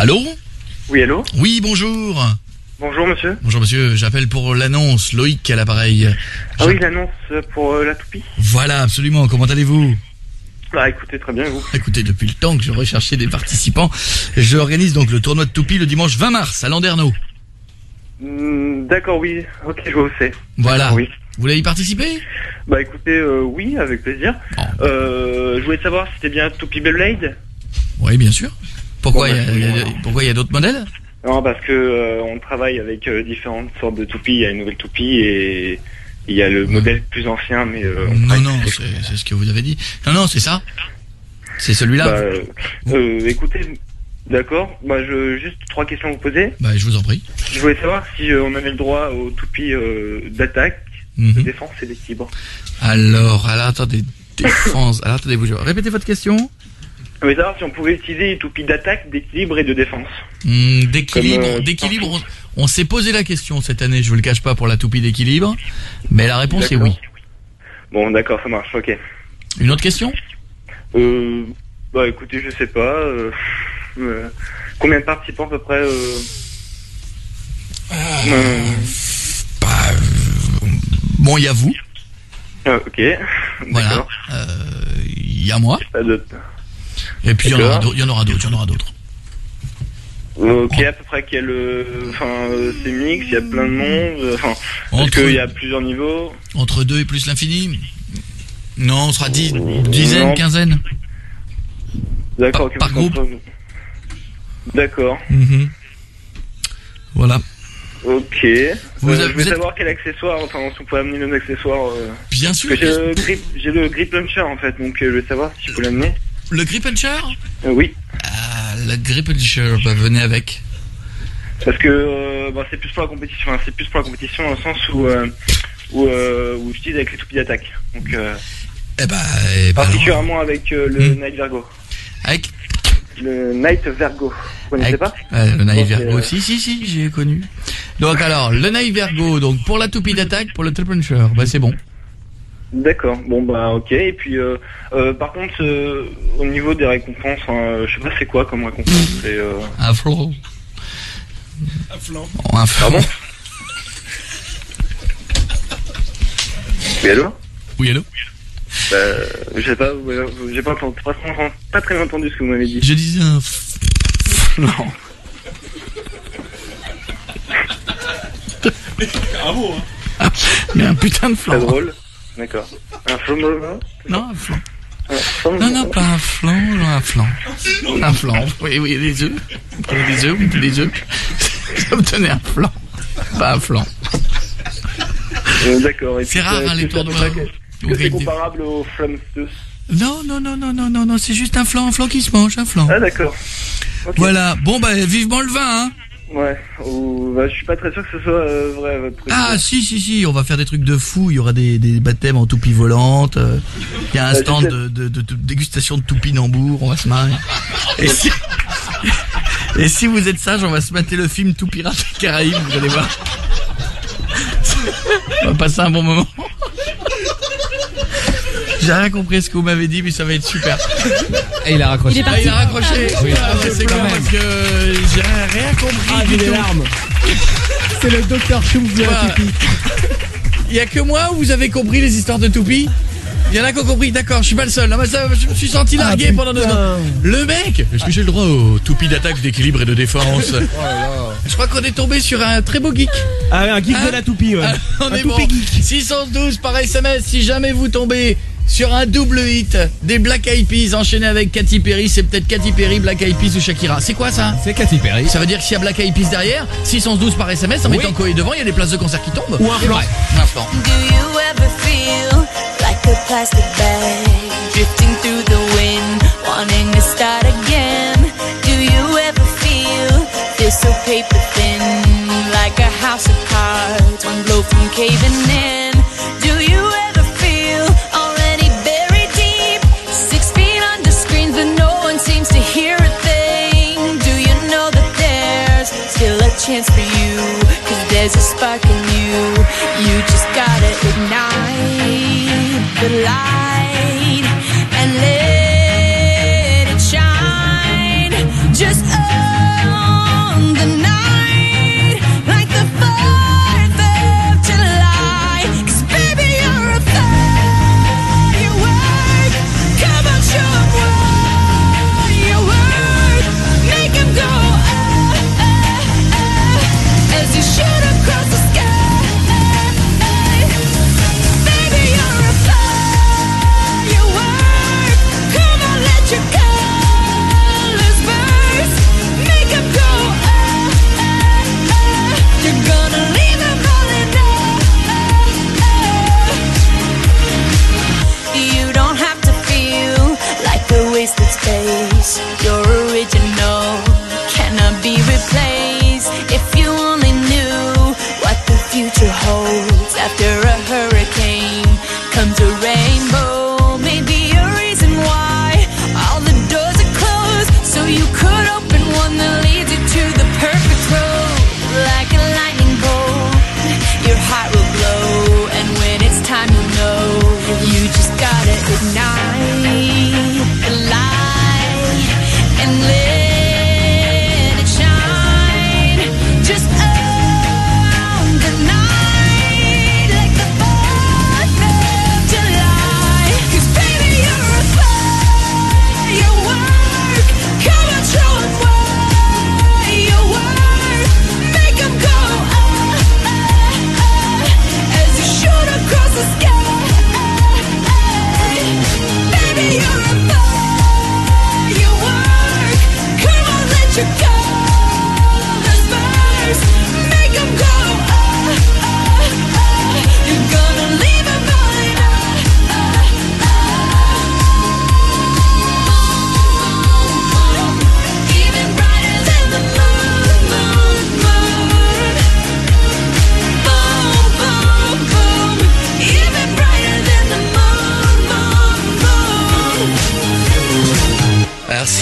Speaker 2: Allô?
Speaker 10: Oui, allô?
Speaker 2: Oui, bonjour.
Speaker 10: Bonjour, monsieur.
Speaker 2: Bonjour, monsieur. J'appelle pour l'annonce. Loïc à l'appareil.
Speaker 10: Ah oui, l'annonce pour euh, la toupie?
Speaker 2: Voilà, absolument. Comment allez-vous?
Speaker 10: Bah, écoutez, très bien, vous.
Speaker 2: Écoutez, depuis le temps que je recherchais des participants, je organise donc le tournoi de toupie le dimanche vingt mars à Landerneau.
Speaker 10: Mm, D'accord, oui. Ok, je vois où c'est.
Speaker 2: Voilà.
Speaker 10: Oui.
Speaker 2: Vous voulez y participer?
Speaker 10: Bah, écoutez, euh, oui, avec plaisir.
Speaker 2: Oh.
Speaker 10: Euh, je voulais savoir si c'était bien Toupie Beyblade.
Speaker 2: Oui, bien sûr. Pourquoi il
Speaker 10: Bon, bah,
Speaker 2: y a,
Speaker 10: c'est
Speaker 2: y a-
Speaker 10: bon.
Speaker 2: pourquoi il y a d'autres modèles?
Speaker 10: Non, parce que euh, on travaille avec euh, différentes sortes de toupies. Il y a une nouvelle toupie et il y a le modèle plus ancien, mais euh, on
Speaker 2: Non,
Speaker 10: travaille
Speaker 2: non,
Speaker 10: avec-
Speaker 2: c'est c'est ce que vous avez dit. Non, non, c'est ça. C'est celui-là.
Speaker 10: Bah, euh, euh, écoutez, d'accord. Bah, je juste trois questions à vous poser.
Speaker 2: Bah, je vous en prie.
Speaker 10: Je voulais savoir si euh, on avait le droit aux toupies euh, d'attaque,
Speaker 2: Mhm.
Speaker 10: de défense et d'équilibre.
Speaker 2: Alors, alors, attendez, défense. Alors, attendez, vous répétez votre question.
Speaker 10: Je voulais savoir si on pouvait utiliser les toupies d'attaque, d'équilibre et de défense.
Speaker 2: Hmm, d'équilibre,
Speaker 10: Comme, euh,
Speaker 2: d'équilibre. On, on s'est posé la question cette année, je vous le cache pas, pour la toupie d'équilibre. Mais la réponse est
Speaker 10: D'accord.
Speaker 2: oui.
Speaker 10: Bon, d'accord, ça marche, ok.
Speaker 2: Une autre question?
Speaker 10: Euh, bah écoutez, je sais pas. Euh, euh, combien de participants à peu près euh, euh,
Speaker 2: Bah, euh, bon, il y a vous.
Speaker 10: euh, Ok.
Speaker 2: Voilà.
Speaker 10: D'accord.
Speaker 2: Euh, Il y a moi.
Speaker 10: Pas d'autres.
Speaker 2: Et puis il y en aura
Speaker 10: D'accord.
Speaker 2: d'autres, il y en aura d'autres, il y en aura d'autres.
Speaker 10: Ok, à peu près quel. euh, Enfin, euh, c'est mix, il y a plein de monde. euh, Enfin, parce
Speaker 2: Entre-
Speaker 10: qu'il y a plusieurs niveaux.
Speaker 2: Entre deux et plus l'infini. Non, on sera dix, dizaine,
Speaker 10: Non.
Speaker 2: quinzaine.
Speaker 10: D'accord,
Speaker 2: Par-
Speaker 10: ok,
Speaker 2: par
Speaker 10: parce
Speaker 2: groupe.
Speaker 10: que- D'accord.
Speaker 2: Mhm. Voilà.
Speaker 10: Ok.
Speaker 2: Vous
Speaker 10: Euh,
Speaker 2: avez-
Speaker 10: je voulais
Speaker 2: vous êtes-
Speaker 10: savoir quel accessoire, enfin, si on pouvait amener nos accessoires. Euh...
Speaker 2: Bien sûr.
Speaker 10: Parce que J'ai le, grip, j'ai le grip launcher en fait, donc euh, je voulais savoir si je peux l'amener.
Speaker 2: Le grip puncher?
Speaker 10: Euh, oui.
Speaker 2: Ah, le grip puncher, bah venez avec.
Speaker 10: Parce que euh, bah, c'est plus pour la compétition, hein, c'est plus pour la compétition dans le sens où euh, où, euh, où j'utilise avec les toupies d'attaque. Donc euh,
Speaker 2: Eh bah, eh bah,
Speaker 10: particulièrement avec euh, le
Speaker 2: Hmm.
Speaker 10: Night Virgo.
Speaker 2: Avec
Speaker 10: Le Night Virgo. Vous connaissez
Speaker 2: Avec-
Speaker 10: pas?
Speaker 2: Euh, le Naïf
Speaker 10: Donc,
Speaker 2: Virgo,
Speaker 10: euh,
Speaker 2: si, si, si, j'ai connu. Donc alors, le Naïf Virgo, donc pour la toupie d'attaque, pour le triple puncher, bah c'est bon.
Speaker 10: D'accord. Bon bah ok. Et puis euh, euh, par contre euh, au niveau des récompenses, hein, je sais pas c'est quoi comme récompense. C'est euh...
Speaker 2: Un flanc.
Speaker 4: Un flanc.
Speaker 2: Oh, un flanc.
Speaker 10: Pardon. Oui allô?
Speaker 2: Oui, allô?
Speaker 10: Bah, je sais pas, ouais, j'ai pas entendu, pas, très- pas très bien entendu ce que vous m'avez dit.
Speaker 2: Je disais un flanc.
Speaker 4: Bravo, hein.
Speaker 2: Il y a un putain de flanc.
Speaker 10: Très drôle. D'accord. Un flanc.
Speaker 2: Non, un flanc.
Speaker 10: Un flanc.
Speaker 2: Non, non, pas un flanc, non, un flanc. Un flanc. Oui, oui, des œufs. Vous prenez des œufs, vous mettez des œufs. Ça me donnait un flanc. Pas un flanc.
Speaker 10: Euh, D'accord. Et
Speaker 2: C'est
Speaker 10: puis,
Speaker 2: rare,
Speaker 10: euh,
Speaker 2: hein, les
Speaker 10: est-ce que
Speaker 2: tournois.
Speaker 10: ça- Est-ce
Speaker 2: Vous
Speaker 10: que c'est
Speaker 2: gagnez des-
Speaker 10: comparable au Flamsteus?
Speaker 2: Non, non, non, non, non, non, non, c'est juste un flanc, un flanc qui se mange, un flanc.
Speaker 10: Ah d'accord. Ok.
Speaker 2: Voilà. Bon, bah, vivement le vin, hein.
Speaker 10: Ouais. Ou, bah, je suis pas très sûr que ce soit euh, vrai votre truc.
Speaker 2: Ah si si si, on va faire des trucs de fou. Il y aura des, des baptêmes en toupie volante. euh, Il y a un
Speaker 10: Bah, je
Speaker 2: stand
Speaker 10: sais.
Speaker 2: de, de, de- de dégustation de toupie Nambour. On va se marrer. Et si, et si vous êtes sage, on va se mater le film Tout Pirate des Caraïbes. Vous allez voir. On va passer un bon moment. J'ai rien compris à ce que vous m'avez dit, mais ça va être super.
Speaker 8: Et il a raccroché.
Speaker 5: Il est
Speaker 2: Ah,
Speaker 5: parti.
Speaker 2: il a raccroché.
Speaker 8: Oui,
Speaker 2: Ah,
Speaker 8: ah,
Speaker 2: c'est
Speaker 8: quand
Speaker 2: bien
Speaker 8: même.
Speaker 2: parce que j'ai rien compris
Speaker 4: Ah,
Speaker 2: du
Speaker 4: j'ai des
Speaker 2: tout.
Speaker 4: larmes. C'est le docteur Schultz de la
Speaker 2: Voilà.
Speaker 4: toupie.
Speaker 2: Il y a que moi où vous avez compris les histoires de toupie? Il y en a qui ont compris, d'accord, je suis pas le seul. Non, mais ça, je me suis senti largué
Speaker 4: Ah,
Speaker 2: pendant deux
Speaker 4: putain.
Speaker 2: secondes. Le mec, est-ce que j'ai le droit aux toupies d'attaque, d'équilibre et de défense?
Speaker 8: Oh
Speaker 2: Je crois qu'on est tombé sur un très beau geek.
Speaker 4: Ah, un geek
Speaker 2: Ah.
Speaker 4: de la toupie, ouais.
Speaker 2: Ah, on
Speaker 4: un
Speaker 2: est bon.
Speaker 4: toupie geek.
Speaker 2: six cent douze par S M S, si jamais vous tombez sur un double hit des Black Eyed Peas enchaîné avec Katy Perry, c'est peut-être Katy Perry, Black Eyed Peas ou Shakira. C'est quoi ça?
Speaker 8: C'est Katy Perry.
Speaker 2: Ça veut dire que s'il y a Black Eyed Peas derrière, six cent douze par S M S, en
Speaker 8: Oui.
Speaker 2: mettant Coé devant, il y a des places de concert qui tombent.
Speaker 4: Ou un flanc.
Speaker 2: Un flanc.
Speaker 11: Do you ever feel like a plastic bag drifting through the wind, wanting to start again? Do you ever feel this so paper thin, like a house of cards, one blow from caving in? Do you ever feel already buried deep, six feet under screens but no one seems to hear a thing? Do you know that there's still a chance for you, 'cause there's a spark in you, you just gotta ignite the light and let it shine. Just own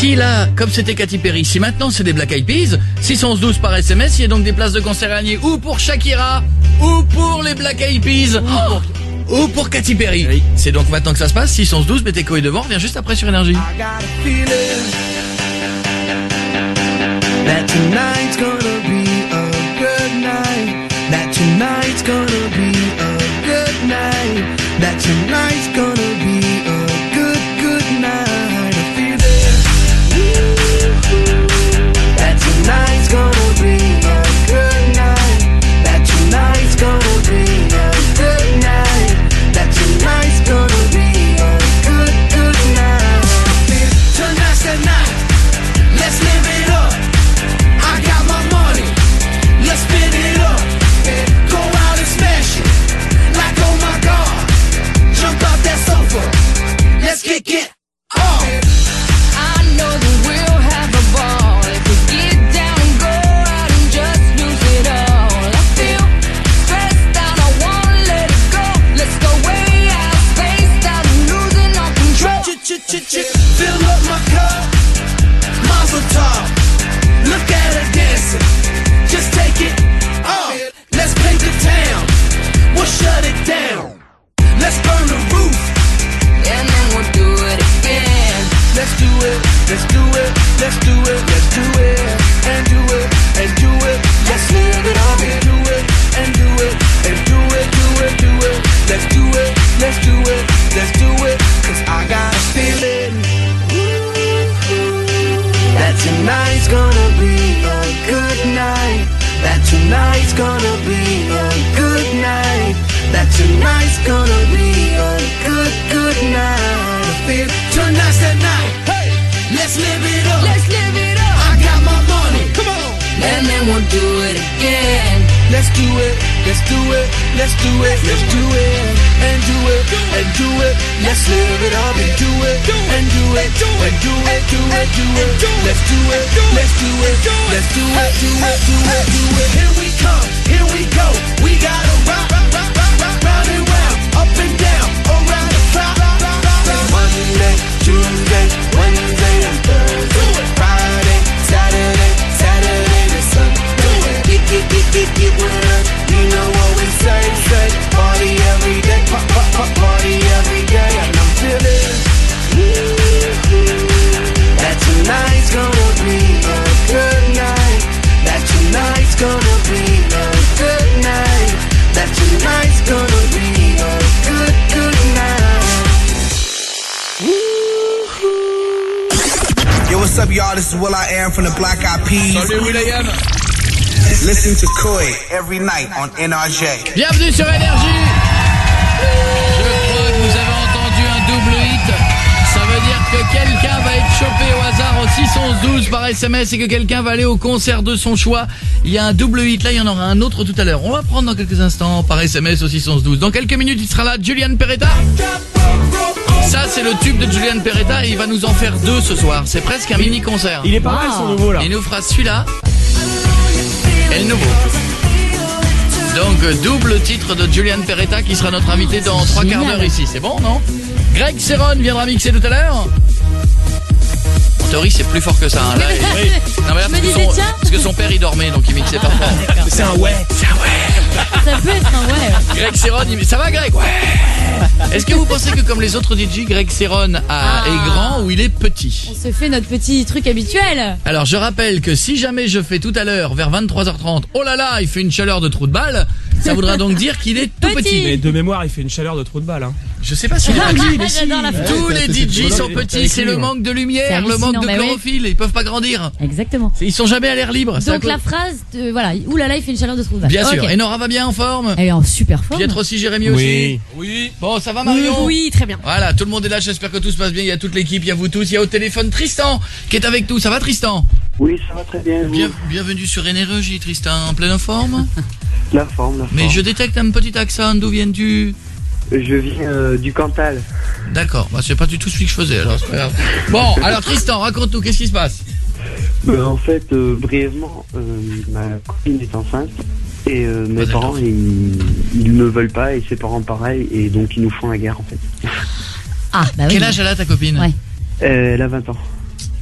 Speaker 2: Si là, comme c'était Katy Perry, si maintenant c'est des Black Eyed Peas, six cent douze par S M S, il y a donc des places de concert à gagner ou pour Shakira, ou pour les Black Eyed Peas, oh, ou pour Katy Perry. Oui. C'est donc maintenant que ça se passe, six cent douze, mettez Coé devant, on revient juste après sur Énergie.
Speaker 12: That tonight's gonna be a good night. That tonight's gonna be a good night. That tonight's gonna be a good, good night. I feel it. That tonight's gonna be a good night. That tonight's gonna be a good night. That tonight's gonna be a good, good night. Tonight's the night. Let's live it up. I got my money, let's spin it up. Go out and smash it, like oh my god. Jump off that sofa, let's kick it off. I know that we'll have a ball if we get down and go out and just lose it all. I feel stressed out, I wanna let it go. Let's go way out, spaced out and losing all control. Fill up my cup, Mazel tov. Look at her dancing, just take it off. Let's paint the town, we'll shut it down. Let's burn the roof, and then we'll do it again. Let's do it, let's do it, let's do it, let's do it, and do it, and do it. Let's live it up and do it, and do it, and do it, do it, do it. Let's do it, let's do it, let's do it, cause I got a feeling that tonight's gonna be a good night. That tonight's gonna be a good night. That tonight's gonna be a good, good night. I feel tonight's the night. Hey, let's live it up. Let's live it up. I got my money. Come on. And then we'll do it again. Let's do it. Let's do it. Let's do it. Let's do it. And do it. And do it. Let's live it up and do it. And do it. And do it. Do it. Do it. Let's do it. Let's do it. Let's do it. Do it. Do it. Do it. Here we come. Here we go. We gotta rock, rock, rock, rock, rock, round and round, up and down, around the clock. Monday, Tuesday, Wednesday, and Thursday, Friday, Saturday, Saturday to Sunday. Get, get, get, get, get with us. You know what we say, say. Party every day, pop, pop, pop, party every day, and I'm feeling that tonight's gonna be a good night. That tonight's gonna be a good night. That tonight's gonna be a good, good night.
Speaker 13: Yo, what's up, y'all? This is Will I Am from the Black Eyed Peas.
Speaker 2: Salut Will I Am.
Speaker 13: Listen to Koi every night on N R J.
Speaker 2: Bienvenue sur Énergie. Je crois que vous avez entendu un double hit. Ça veut dire que quelqu'un va être chopé au hasard au six onze douze par S M S et que quelqu'un va aller au concert de son choix. Il y a un double hit là, il y en aura un autre tout à l'heure. On va prendre dans quelques instants par S M S au six onze douze. Dans quelques minutes, il sera là, Julian Peretta. Ça, c'est le tube de Julian Peretta et il va nous en faire deux ce soir. C'est presque un mini-concert.
Speaker 4: Il est pas mal son nouveau là.
Speaker 2: Il nous fera celui-là et le nouveau. Donc, double titre de Julian Peretta qui sera notre invité dans trois quarts d'heure ici. C'est bon, non? Greg Serron viendra mixer tout à l'heure. En théorie, c'est plus fort que ça. Hein. Là,
Speaker 5: oui.
Speaker 2: Non, mais là, parce, que son, parce que son père il dormait, donc il mixait pas fort.
Speaker 4: C'est un ouais.
Speaker 2: C'est un ouais.
Speaker 5: Ça peut être un ouais.
Speaker 2: Greg Serron, il... ça va Greg? Ouais. Est-ce que vous pensez que comme les autres D J, Greg Serron a... ah. est grand ou il est petit?
Speaker 5: On se fait notre petit truc habituel.
Speaker 2: Alors je rappelle que si jamais je fais tout à l'heure vers vingt-trois heures trente, oh là là, il fait une chaleur de trou de balle, ça voudra donc dire qu'il est tout petit.
Speaker 4: Mais de mémoire, il fait une chaleur de trou de balle. Hein.
Speaker 2: Je sais pas si
Speaker 5: ah,
Speaker 2: il est petit.
Speaker 5: mais si. La
Speaker 2: Tous les D J sont petits, c'est le manque de lumière, le manque de chlorophylle, ils peuvent pas grandir.
Speaker 5: Exactement.
Speaker 2: Ils sont jamais à l'air libre.
Speaker 5: Donc la phrase, de, voilà, oulala, il fait une chaleur de trou de balle.
Speaker 2: Bien
Speaker 5: okay.
Speaker 2: sûr. Et Nora va bien en forme?
Speaker 5: Elle est en super forme.
Speaker 2: Piètre aussi, Jérémy
Speaker 4: oui.
Speaker 2: aussi. Oui. Bon, ça va Marion?
Speaker 5: Oui, très bien.
Speaker 2: Voilà, tout le monde est là, j'espère que tout se passe bien. Il y a toute l'équipe, il y a vous tous, il y a au téléphone Tristan qui est avec nous. Ça va Tristan?
Speaker 10: Oui, ça va très bien.
Speaker 2: bien bienvenue sur Énergie Tristan, en pleine forme?
Speaker 10: La forme, la forme.
Speaker 2: Mais je détecte un petit accent, d'où viens-tu?
Speaker 10: Je viens euh, du Cantal.
Speaker 2: D'accord, bah, c'est pas du tout celui que je faisais, alors c'est pas grave. Bon, alors Tristan, raconte-nous, qu'est-ce qui se passe?
Speaker 10: euh, En fait, euh, brièvement, euh, ma copine est enceinte et euh, mes parents, ils, ils ne veulent pas et ses parents pareil, et donc ils nous font la guerre en fait.
Speaker 5: Ah, bah oui.
Speaker 2: Quel âge elle a ta copine?
Speaker 5: Ouais.
Speaker 10: euh, Elle a vingt ans.
Speaker 2: Oh,